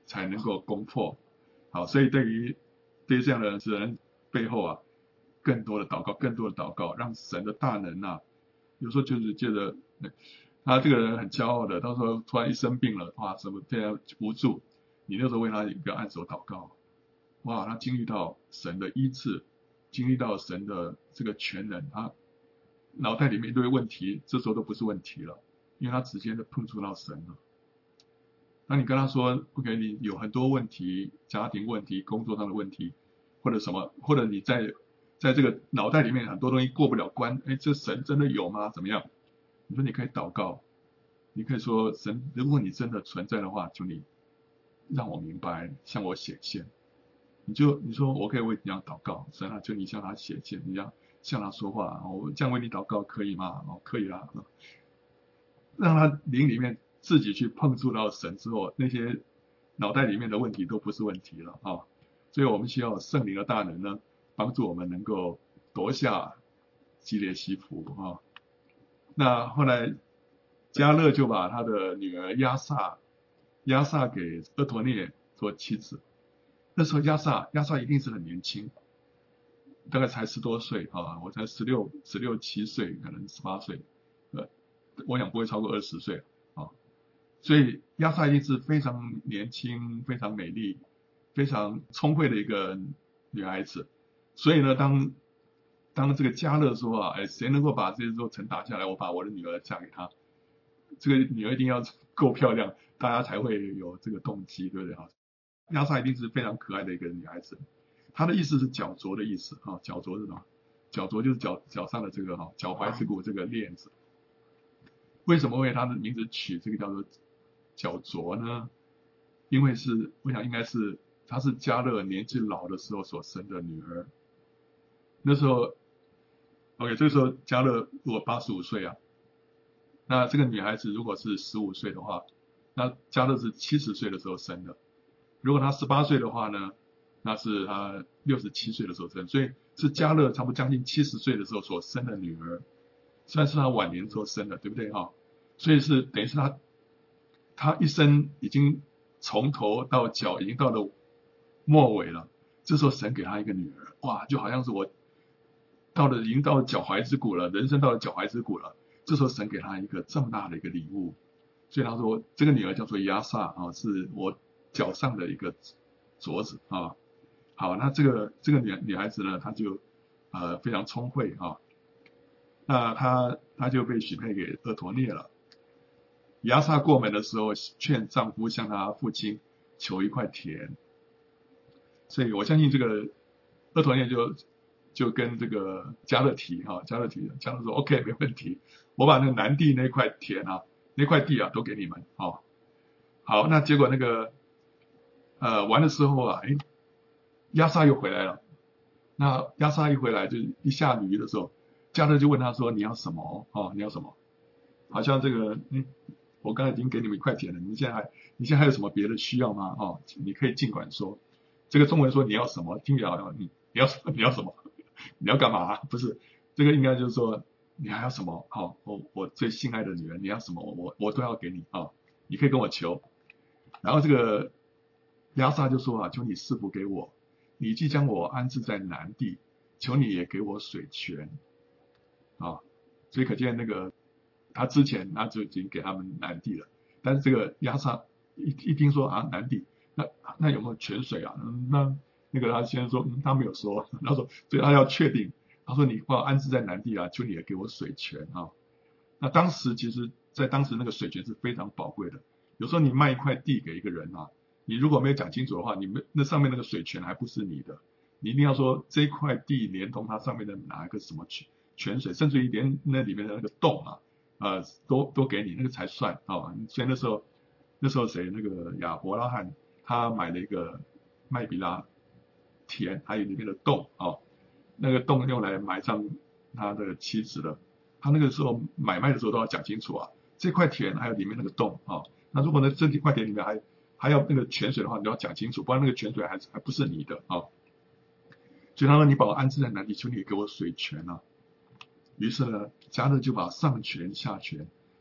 才能够攻破。好，所以对于对于这样的人背后啊，更多的祷告，更多的祷告，让神的大能啊，有时候就是觉得他这个人很骄傲的，到时候突然一生病了，哇，什么非常无助，你那时候为他一个按手祷告，哇，他经历到神的医治，经历到神的这个全能，他脑袋里面一堆问题，这时候都不是问题了，因为他直接的碰触到神了。当你跟他说 ，OK， 你有很多问题，家庭问题、工作上的问题，或者什么，或者你在在这个脑袋里面很多东西过不了关，哎，这神真的有吗？怎么样？你说你可以祷告，你可以说神，如果你真的存在的话，求你让我明白，向我显现。你就你说我可以为你要祷告，神啊，求你向他显现，你要向他说话，我这样为你祷告可以吗？哦，可以啦，让他灵里面自己去碰触到神之后，那些脑袋里面的问题都不是问题了啊、哦！所以我们需要圣灵的大能呢，帮助我们能够夺下基列西弗啊、哦。那后来迦勒就把他的女儿亚萨亚萨给俄陀涅做妻子。那时候亚萨亚萨一定是很年轻，大概才十多岁啊，我才十六十六七岁，可能十八岁，呃，我想不会超过二十岁啊。所以亚萨一定是非常年轻、非常美丽、非常聪慧的一个女孩子。所以呢，当当这个迦勒说啊，哎，谁能够把这座城打下来，我把我的女儿嫁给他。这个女儿一定要够漂亮，大家才会有这个动机，对不对啊？亚萨一定是非常可爱的一个女孩子，她的意思是脚镯的意思啊，脚镯是什么？脚镯就是脚脚上的这个哈脚踝之骨这个链子。为什么为她的名字取这个叫做脚镯呢？因为是我想应该是她是迦勒年纪老的时候所生的女儿。那时候 ，OK， 这个时候迦勒如果八十五岁啊，那这个女孩子如果是十五岁的话，那迦勒是七十岁的时候生的。如果他十八岁的话呢，那是他六十七岁的时候生，所以是迦勒差不多将近七十岁的时候所生的女儿，算是他晚年时候生的，对不对哈？所以是等于是他他一生已经从头到脚已经到了末尾了，这时候神给他一个女儿，哇，就好像是我到了已经到了脚踝之骨了，人生到了脚踝之骨了，这时候神给他一个这么大的一个礼物，所以他说这个女儿叫做亚萨啊，是我脚上的一个镯子啊。好，那这个这个女女孩子呢，她就呃非常聪慧啊，那她她就被许配给俄陀涅了。亚萨过门的时候，劝丈夫向她父亲求一块田，所以我相信这个俄陀涅就就跟这个迦勒提哈，迦勒提迦勒说 OK 没问题，我把那个南地那块田啊那块地啊都给你们啊。好，那结果那个呃完的时候啊，哎，亚萨又回来了。那亚萨一回来就一下雨的时候，迦勒就问他说你要什么哦？你要什么？好像这个嗯，我刚才已经给你们一块田了，你现在还你现在还有什么别的需要吗？哦，你可以尽管说。这个中文说你要什么，听起来好像你你要你要什么？你要干嘛？不是，这个应该就是说你还要什么？好、哦，我我最心爱的女人，你要什么？我我都要给你啊、哦，你可以跟我求。然后这个亚萨就说啊，求你赐福给我，你既将我安置在南地，求你也给我水泉啊。所以可见那个他之前他就已经给他们南地了，但是这个亚萨一一听说啊南地，那那有没有泉水啊？嗯、那那个他先说、嗯、他没有说，他说所以他要确定，他说你把我安置在南地啊，求你也给我水泉啊。那当时其实在当时那个水泉是非常宝贵的，有时候你卖一块地给一个人啊，你如果没有讲清楚的话，你们那上面那个水泉还不是你的，你一定要说这块地连同它上面的哪一个什么泉泉水，甚至于连那里面的那个洞啊，呃，都都给你，那个才算啊。所以那时候那时候谁那个亚伯拉罕他买了一个麦比拉田，还有里面的洞啊，那个洞用来埋葬他的妻子的。他那个时候买卖的时候都要讲清楚啊，这块田还有里面那个洞啊。那如果呢这块田里面还还要那个泉水的话，你都要讲清楚，不然那个泉水还还不是你的啊。所以他说你把我安置在哪里，求你给我水泉啊。于是呢，迦勒就把上泉下泉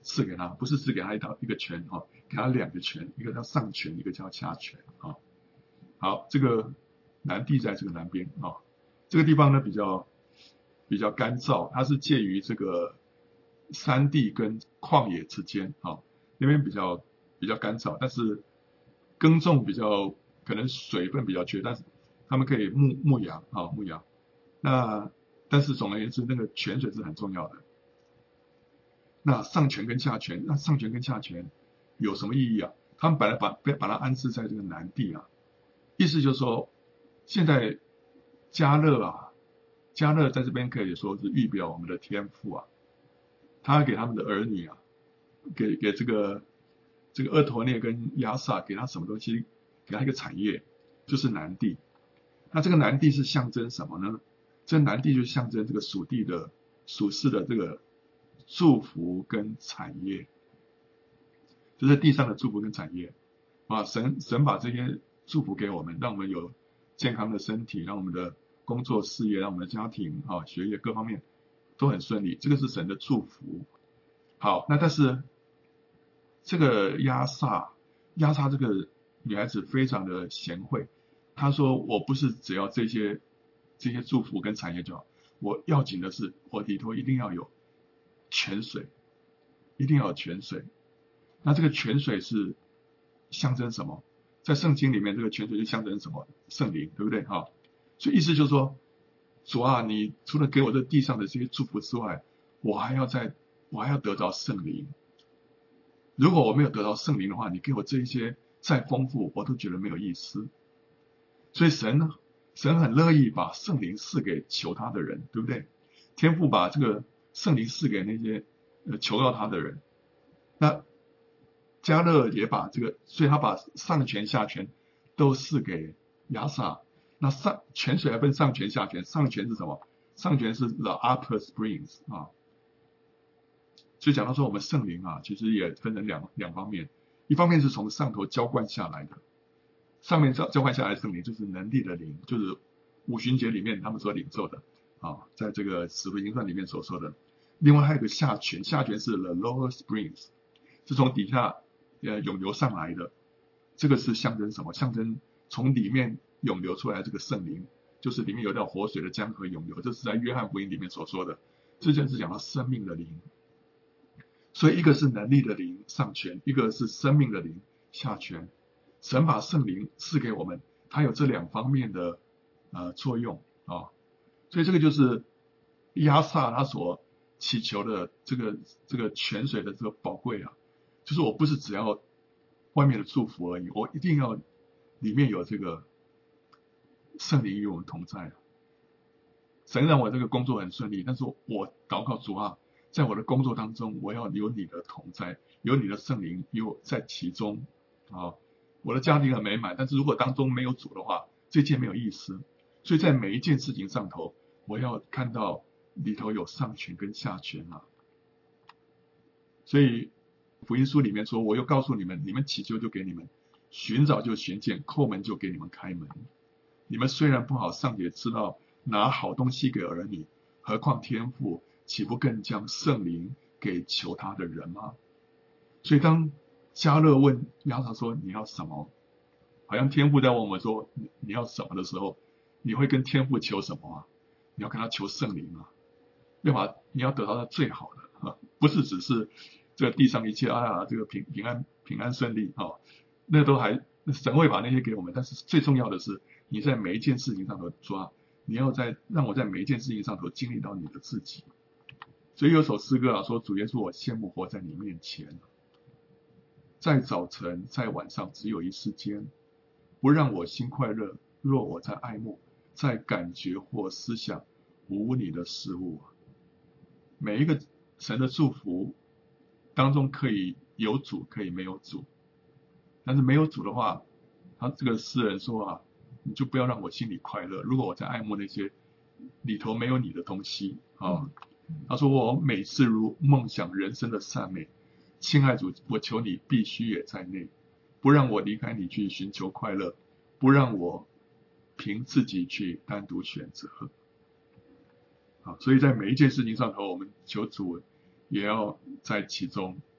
赐给他，不是只给他一道一个权哈、哦，给他两个权，一个叫上权，一个叫下权啊、哦。好，这个南地在这个南边啊、哦，这个地方呢比较比较干燥，它是介于这个山地跟旷野之间啊、哦，那边比较比较干燥，但是耕种比较可能水分比较缺，但是他们可以牧牧羊啊、哦、牧羊。那但是总而言之，那个泉水是很重要的。那上泉跟下泉，那上泉跟下泉有什么意义啊？他们本来把把它安置在这个南地啊，意思就是说，现在迦勒啊，迦勒在这边可以说是预表我们的天父啊，他给他们的儿女啊，给给这个这个厄陀涅跟亚萨给他什么东西？给他一个产业，就是南地。那这个南地是象征什么呢？这南地就象征这个属地的属世的这个祝福跟产业，就是地上的祝福跟产业啊。神神把这些祝福给我们，让我们有健康的身体，让我们的工作事业，让我们的家庭啊学业各方面都很顺利，这个是神的祝福。好，那但是这个亚萨亚萨这个女孩子非常的贤惠，她说我不是只要这些这些祝福跟产业就好，我要紧的是我里头一定要有泉水，一定要有泉水。那这个泉水是象征什么？在圣经里面，这个泉水就象征什么？圣灵，对不对？哈，所以意思就是说，主啊，你除了给我这地上的这些祝福之外，我还要在，我还要得到圣灵。如果我没有得到圣灵的话，你给我这一些再丰富，我都觉得没有意思。所以神呢，神很乐意把圣灵赐给求他的人，对不对？天父把这个圣灵赐给那些呃求到他的人。那迦勒也把这个，所以他把上泉下泉都赐给亚萨。那上泉水还分上泉下泉，上泉是什么？上泉是 the upper springs 啊。所以讲到说我们圣灵啊，其实也分成两两方面，一方面是从上头浇灌下来的，上面浇浇灌下来的圣灵就是能力的灵，就是五旬节里面他们所领受的啊，在这个使徒行传里面所说的。另外还有一个下泉，下泉是 the lower springs， 是从底下呃涌流上来的，这个是象征什么？象征从里面涌流出来的这个圣灵，就是里面有条活水的江河涌流，这是在约翰福音里面所说的，这就是讲到生命的灵。所以一个是能力的灵上泉，一个是生命的灵下泉。神把圣灵赐给我们，它有这两方面的呃作用啊，所以这个就是亚萨他所祈求的这个这个泉水的这个宝贵啊，就是我不是只要外面的祝福而已，我一定要里面有这个圣灵与我们同在啊。神让我这个工作很顺利，但是我祷告主啊，在我的工作当中，我要有你的同在，有你的圣灵有在其中啊。我的家庭很美满，但是如果当中没有主的话，这件没有意思。所以在每一件事情上头，我要看到里头有上权跟下权啊。所以福音书里面说，我又告诉你们，你们祈求就给你们，寻找就寻见，叩门就给你们开门。你们虽然不好，上也知道拿好东西给儿女，何况天父岂不更将圣灵给求他的人吗？所以当迦勒问亚萨说你要什么，好像天父在问我们说你要什么的时候，你会跟天父求什么啊？你要跟他求圣灵啊，要把你要得到他最好的啊，不是只是这个地上一切啊，这个平平安平安顺利啊，那都还神会把那些给我们，但是最重要的是你在每一件事情上头抓，你要在让我在每一件事情上头经历到你的自己。所以有首诗歌啊说，主耶稣我羡慕活在你面前，在早晨在晚上只有一时间，不让我心快乐，若我在爱慕，在感觉或思想无你的事物。每一个神的祝福当中可以有主可以没有主，但是没有主的话，他这个诗人说啊，你就不要让我心里快乐，如果我在爱慕那些里头没有你的东西啊。他说我每次如梦想人生的善美，亲爱主，我求你必须也在内，不让我离开你去寻求快乐，不让我凭自己去单独选择。好，所以在每一件事情上头，我们求主也要在其中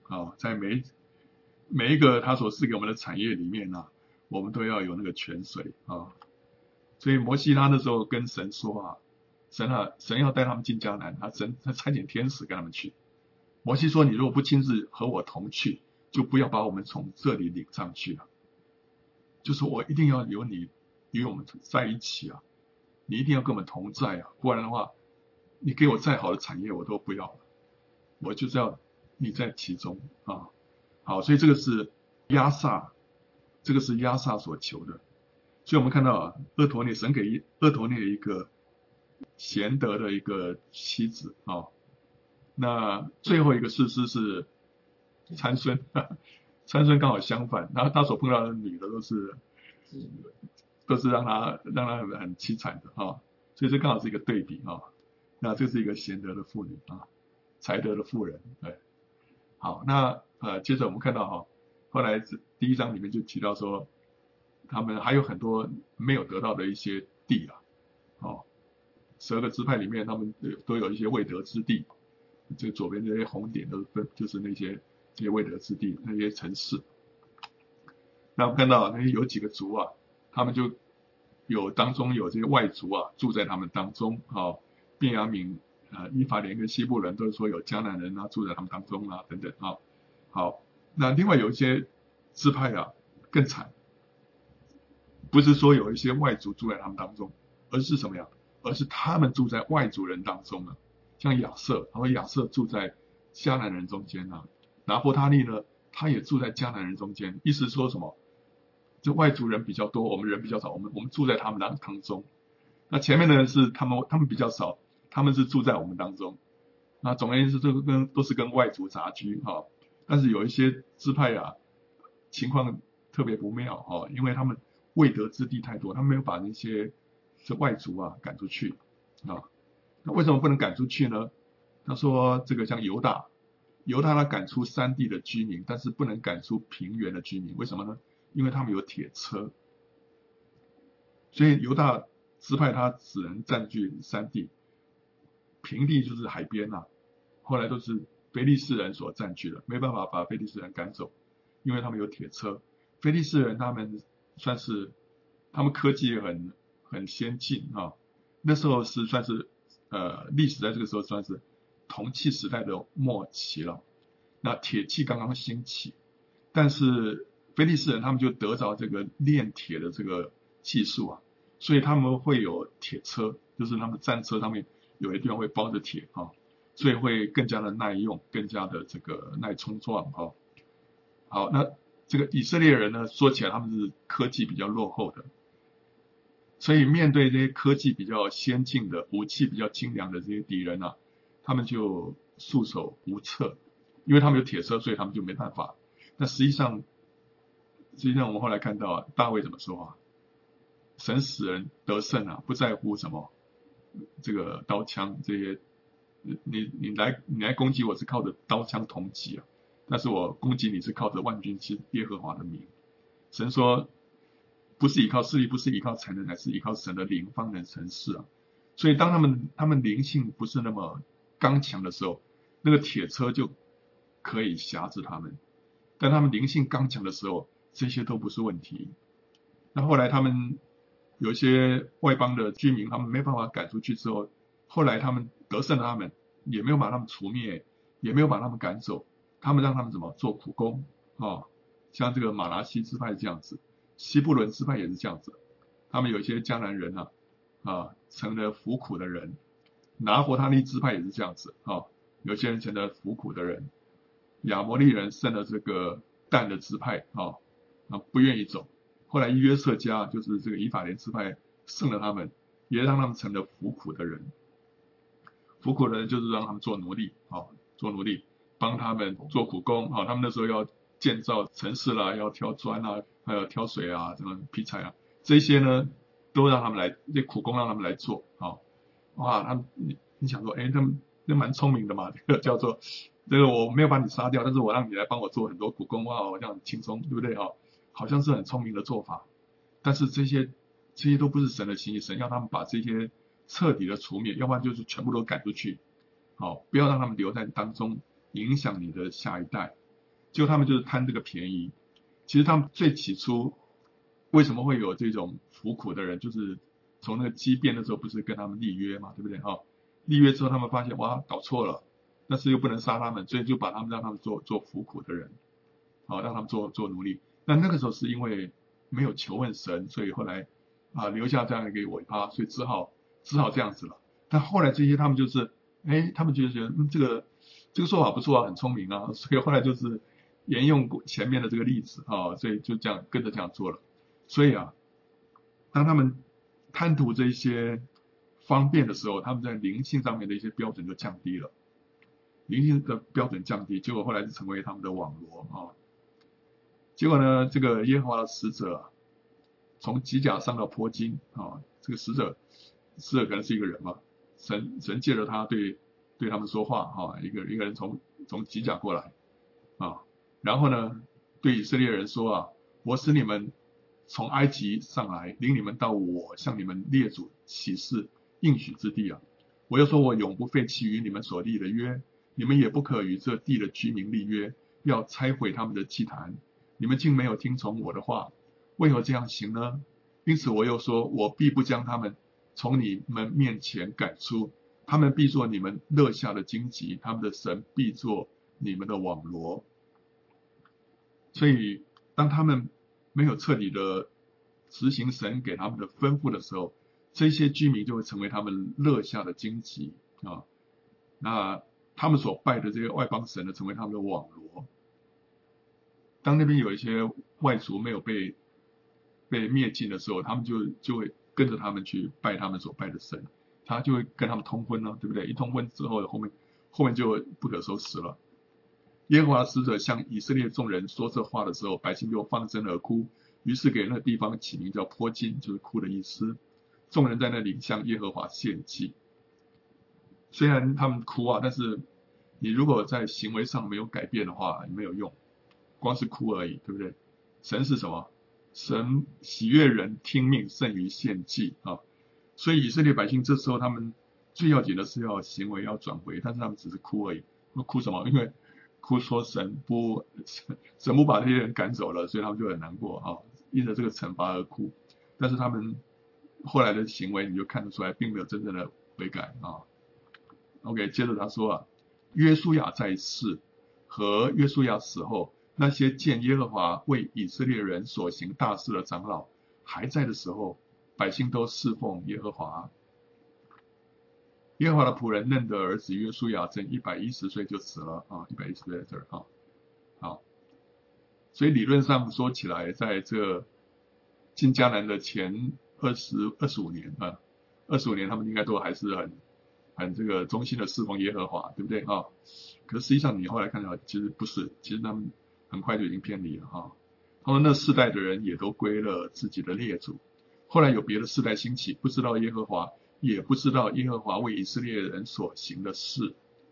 啊，在每每一个他所赐给我们的产业里面呢、啊，我们都要有那个泉水啊。所以摩西他那时候跟神说啊，神啊，神要带他们进迦南，他神他差遣天使跟他们去。摩西说：“你如果不亲自和我同去，就不要把我们从这里领上去了。就是我一定要有你与我们在一起啊，你一定要跟我们同在啊，不然的话，你给我再好的产业我都不要了，我就是要你在其中啊。”好，所以这个是亚萨，这个是亚萨所求的。所以我们看到啊，厄陀聶神给厄陀聶一个贤德的一个妻子啊。那最后一个士师是参孙，参孙刚好相反，他他所碰到的女的都是都是让他让他很很凄惨的啊，所以这刚好是一个对比啊。那这是一个贤德的妇女啊，才德的妇人。对，好，那呃，接着我们看到哈，后来第一章里面就提到说，他们还有很多没有得到的一些地啊，哦，十二个支派里面他们都有一些未得之地。这左边这些红点都是就是那些这些未得之地，那些城市。那我们看到那些有几个族啊，他们就有当中有这些外族啊住在他们当中啊，便雅悯、呃以法莲跟西布伦都是说有迦南人啊住在他们当中啊等等啊。好，那另外有一些支派啊更惨，不是说有一些外族住在他们当中，而是什么呀？而是他们住在外族人当中啊。像亚瑟，他说亚瑟住在迦南人中间啊，拿伯他利呢，他也住在迦南人中间。意思说什么？这外族人比较多，我们人比较少，我们我们住在他们当中。那前面的人是他们他们比较少，他们是住在我们当中。那总而言之，这个跟都是跟外族杂居哈、哦。但是有一些支派啊，情况特别不妙哈、哦，因为他们未得之地太多，他们没有把那些这外族啊赶出去啊。那为什么不能赶出去呢？他说这个像犹大，犹大他赶出山地的居民，但是不能赶出平原的居民，为什么呢？因为他们有铁车，所以犹大支派他只能占据山地，平地就是海边啊，后来都是非利士人所占据的，没办法把非利士人赶走，因为他们有铁车。非利士人他们算是他们科技很很先进啊，那时候是算是呃历史在这个时候算是铜器时代的末期了，那铁器刚刚兴起，但是非利士人他们就得着这个炼铁的这个技术啊，所以他们会有铁车，就是他们战车上面有一地方会包着铁啊，所以会更加的耐用，更加的这个耐冲撞啊。好，那这个以色列人呢，说起来他们是科技比较落后的，所以面对这些科技比较先进的、武器比较精良的这些敌人啊，他们就束手无策，因为他们有铁车，所以他们就没办法。那实际上，实际上我们后来看到啊，大卫怎么说啊？神使人得胜啊，不在乎什么这个刀枪这些，你你来你来攻击我是靠着刀枪铜戟啊，但是我攻击你是靠着万军之耶和华的名。神说，不是依靠势力，不是依靠才能，乃是依靠神的灵方能成事啊。所以当他们他们灵性不是那么刚强的时候，那个铁车就可以辖制他们；但他们灵性刚强的时候，这些都不是问题。那后来他们有一些外邦的居民，他们没办法赶出去之后，后来他们得胜了，他们也没有把他们除灭，也没有把他们赶走，他们让他们怎么做苦工啊、哦？像这个马拿西支派这样子，西布伦支派也是这样子，他们有一些迦南人啊啊成了服苦的人，拿伯他利支派也是这样子啊，有些人成了服苦的人，亚摩利人胜了这个但的支派啊啊不愿意走。后来约瑟家就是这个以法莲支派胜了他们，也让他们成了服苦的人。服苦的人就是让他们做奴隶啊，做奴隶，帮他们做苦工啊。他们那时候要建造城市啦，要挑砖啊，还有挑水啊，什么劈柴啊，这些呢都让他们来，这苦工让他们来做啊。哇，他们你你想说，哎，他们那蛮聪明的嘛，这个叫做这个我没有把你杀掉，但是我让你来帮我做很多苦工，哇，我这样很轻松，对不对啊？好像是很聪明的做法，但是这些这些都不是神的心意，神要他们把这些彻底的除灭，要不然就是全部都赶出去，好，不要让他们留在当中，影响你的下一代。 就他们就是贪这个便宜。其实他们最起初为什么会有这种服苦的人，就是从那个畸变的时候不是跟他们立约嘛，对不对？哈、哦，立约之后他们发现哇搞错了，但是又不能杀他们，所以就把他们让他们做做服苦的人，好、哦、让他们做做奴隶。那那个时候是因为没有求问神，所以后来啊留下这样一个尾巴，所以只好只好这样子了。但后来这些他们就是，哎，他们就觉得嗯这个这个说法不错啊，很聪明啊，所以后来就是沿用前面的这个例子啊，所以就这样跟着这样做了。所以啊，当他们贪图这些方便的时候，他们在灵性上面的一些标准就降低了，灵性的标准降低，结果后来就成为他们的网罗啊。结果呢，这个耶和华的使者、啊、从吉甲上到坡金啊，这个使者使者可能是一个人嘛，神神借着他对对他们说话啊，一个一个人从从吉甲过来啊，然后呢，对以色列人说啊，我使你们从埃及上来，领你们到我向你们列祖起誓应许之地啊。我又说，我永不废弃与你们所立的约，你们也不可与这地的居民立约，要拆毁他们的祭坛。你们竟没有听从我的话，为何这样行呢？因此我又说，我必不将他们从你们面前赶出，他们必做你们乐下的荆棘，他们的神必做你们的网罗。所以当他们没有彻底的执行神给他们的吩咐的时候，这些居民就会成为他们乐下的荆棘啊。那他们所拜的这些外邦神呢，成为他们的网罗。当那边有一些外族没有被被灭尽的时候，他们就就会跟着他们去拜他们所拜的神，他就会跟他们通婚了，对不对？一通婚之后，后面后面就不可收拾了。耶和华使者向以色列众人说这话的时候，百姓就放声而哭，于是给那个地方起名叫坡金，就是哭的意思。众人在那里向耶和华献祭。虽然他们哭啊，但是你如果在行为上没有改变的话，没有用，光是哭而已，对不对？神是什么？神喜悦人听命胜于献祭啊！所以以色列百姓这时候他们最要紧的是要行为要转回，但是他们只是哭而已。那哭什么？因为哭说神不神不把这些人赶走了，所以他们就很难过啊，因着这个惩罚而哭。但是他们后来的行为你就看得出来，并没有真正的悔改啊。OK， 接着他说啊，约书亚在世和约书亚死后，那些见耶和华为以色列人所行大事的长老还在的时候，百姓都侍奉耶和华。耶和华的仆人嫩的儿子约书亚正一百一十岁就死了啊，一百一十岁在这儿啊。好，所以理论上说起来，在这进迦南的前二十二十五年啊，二十五年他们应该都还是很很这个忠心的侍奉耶和华，对不对啊？可是实际上你后来看到，其实不是，其实他们很快就已经偏离了啊。他们那世代的人也都归了自己的列祖，后来有别的世代兴起，不知道耶和华，也不知道耶和华为以色列人所行的事。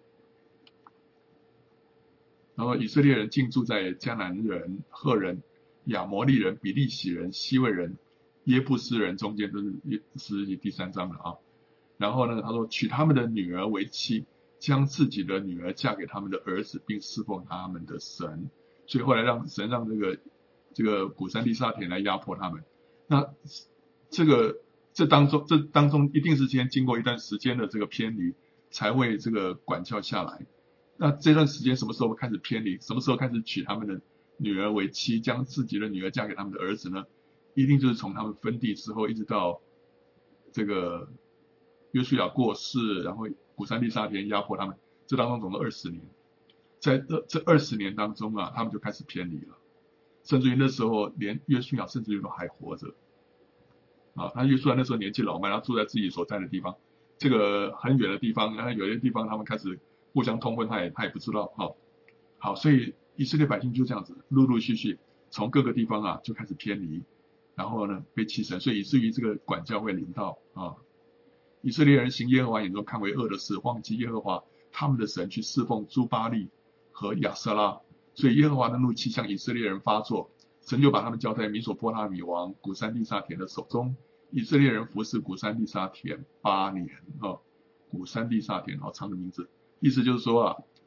然后以色列人竟住在迦南人、赫人、亚摩利人、比利洗人、西魏人、耶布斯人中间，都是诗记第三章了啊。然后呢，他说娶他们的女儿为妻，将自己的女儿嫁给他们的儿子，并侍奉他们的神。所以后来让神让这个这个古珊利萨田来压迫他们。那这个这当中这当中一定是先经过一段时间的这个偏离，才会这个管教下来。那这段时间什么时候开始偏离？什么时候开始娶他们的女儿为妻，将自己的女儿嫁给他们的儿子呢？一定就是从他们分地之后，一直到这个约书亚过世，然后古珊利萨田压迫他们，这当中总共二十年。在这这二十年当中啊，他们就开始偏离了，甚至于那时候连约书亚甚至于都还活着啊。他约书亚那时候年纪老迈，他住在自己所在的地方，这个很远的地方，然后有些地方他们开始互相通婚，他也他也不知道啊。好，所以以色列百姓就这样子陆陆续续从各个地方啊就开始偏离，然后呢被弃神，所以以至于这个管教会临到啊。以色列人行耶和华眼中看为恶的事，忘记耶和华他们的神，去侍奉诸巴力和亚瑟拉，所以耶和华的怒气向以色列人发作，神就把他们交在米索波拉米王古珊利萨田的手中。以色列人服侍古珊利萨田八年啊，古珊利萨田好长的名字，意思就是说啊，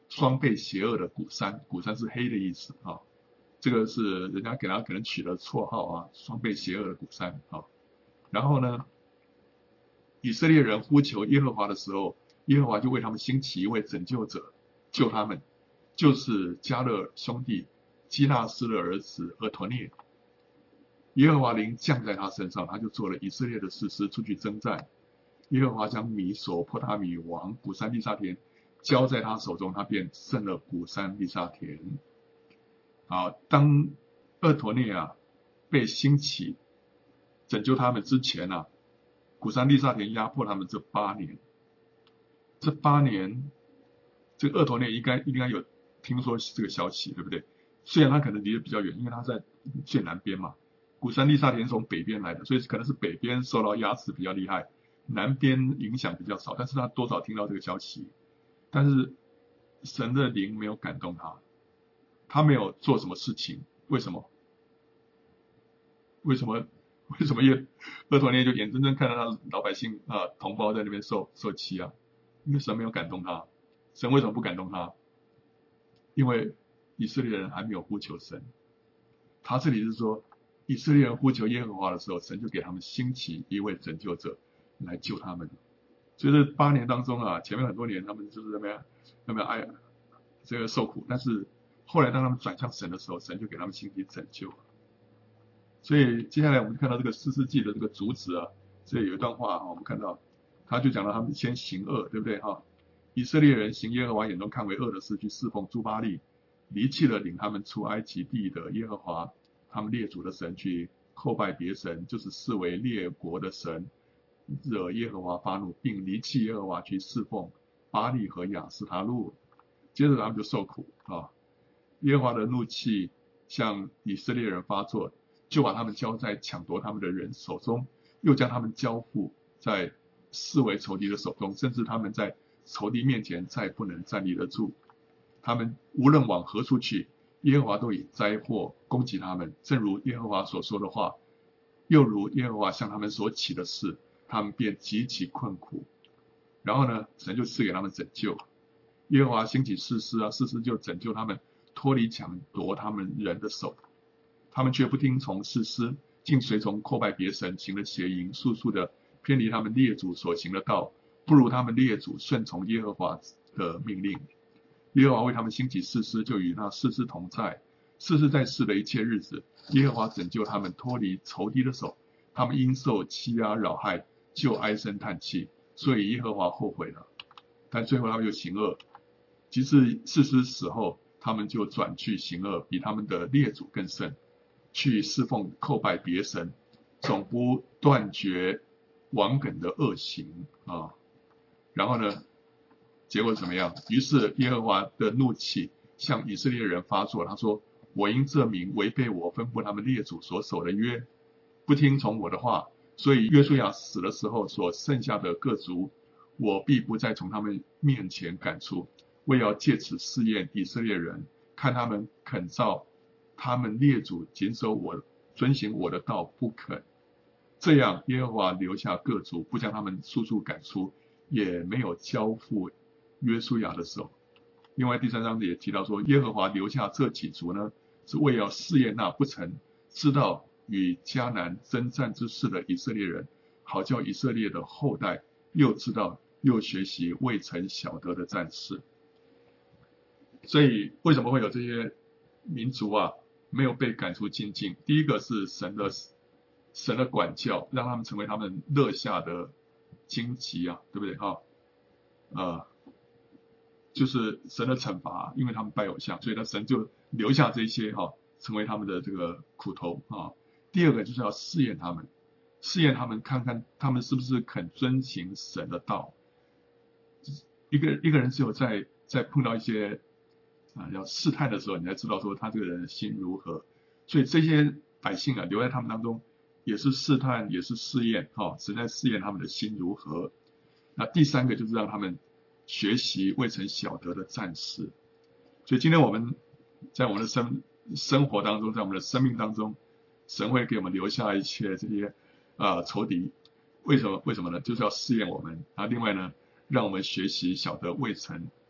双倍邪恶的古山，古山是黑的意思啊。这个是人家给他可能取了绰号啊，双倍邪恶的古山啊。然后呢，以色列人呼求耶和华的时候，耶和华就为他们兴起一位拯救者，救他们，就是迦勒兄弟基纳斯的儿子俄陀聶。耶和华灵降在他身上，他就做了以色列的士师，出去征战。耶和华将米索波达米王古珊利萨田交在他手中，他便胜了古珊利萨田。啊，当俄陀聶啊被兴起拯救他们之前啊，古珊利萨田压迫他们这八年，这八年，这个俄陀聶应该应该有听说这个消息，对不对？虽然他可能离得比较远，因为他在最南边嘛。古珊利萨田从北边来的，所以可能是北边受到压制比较厉害，南边影响比较少。但是他多少听到这个消息，但是神的灵没有感动他，他没有做什么事情。为什么？为什么？为什么耶俄陀聶就眼睁睁看到他老百姓啊同胞在那边受受欺啊？因为神没有感动他。神为什么不感动他？因为以色列人还没有呼求神。他这里是说，以色列人呼求耶和华的时候，神就给他们兴起一位拯救者来救他们。所以这八年当中啊，前面很多年他们就是怎么样，怎么样哎，这个受苦。但是后来当他们转向神的时候，神就给他们兴起拯救。所以接下来我们看到这个士师记的这个主旨啊，这里有一段话啊，我们看到他就讲到他们先行恶，对不对哈？以色列人行耶和华眼中看为恶的事，去侍奉诸巴力，离弃了领他们出埃及地的耶和华他们列祖的神，去叩拜别神，就是视为列国的神，惹耶和华发怒，并离弃耶和华去侍奉巴力和亚斯他路。接着他们就受苦啊，耶和华的怒气向以色列人发作，就把他们交在抢夺他们的人手中，又将他们交付在视为仇敌的手中，甚至他们在仇敌面前再不能站立得住。他们无论往何处去，耶和华都以灾祸攻击他们，正如耶和华所说的话，又如耶和华向他们所起的事，他们便极其困苦。然后呢，神就赐给他们拯救。耶和华兴起士师啊，士师就拯救他们，脱离抢夺他们人的手。他们却不听从士师，竟随从叩拜别神，行了邪淫，速速的偏离他们列祖所行的道，不如他们列祖顺从耶和华的命令。耶和华为他们兴起士师，就与那士师同在。士师在世的一切日子，耶和华拯救他们脱离仇敌的手，他们因受欺压扰害，就唉声叹气，所以耶和华后悔了。但最后他们又行恶，即使士师死后，他们就转去行恶，比他们的列祖更甚，去侍奉叩拜别神，总不断绝顽梗的恶行啊。然后呢，结果怎么样？于是耶和华的怒气向以色列人发作，他说：我因这名违背我吩咐他们列祖所守的约，不听从我的话，所以约书亚死的时候所剩下的各族，我必不再从他们面前赶出，我也要借此试验以色列人，看他们肯照他们列祖谨守我遵行我的道不肯。这样耶和华留下各族，不将他们速速赶出，也没有交付约书亚的手。另外第三章也提到说，耶和华留下这几族呢，是为要试验那不曾知道与迦南征战之事的以色列人，好叫以色列的后代又知道又学习未曾晓得的战事。所以为什么会有这些民族啊没有被赶出境境？第一个是神的神的管教，让他们成为他们乐下的荆棘啊，对不对哈？呃，就是神的惩罚，因为他们拜偶像，所以呢神就留下这些哈、啊，成为他们的这个苦头啊。第二个就是要试验他们，试验他们，看看他们是不是肯遵行神的道。一个一个人只有在在碰到一些啊要试探的时候，你才知道说他这个人的心如何。所以这些百姓啊留在他们当中，也是试探，也是试验，哈、哦，神在试验他们的心如何。那第三个就是让他们学习未曾晓得的战事。所以今天我们在我们的生生活当中，在我们的生命当中，神会给我们留下一些这些啊、呃、仇敌。为什么？为什么呢？就是要试验我们。啊，另外呢，让我们学习晓得未曾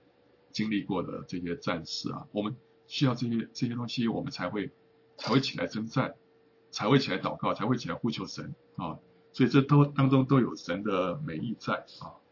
经历过的这些战士啊，我们需要这些这些东西，我们才会才会起来征战，才会起来祷告，才会起来呼求神啊。所以这都当中都有神的美意在啊。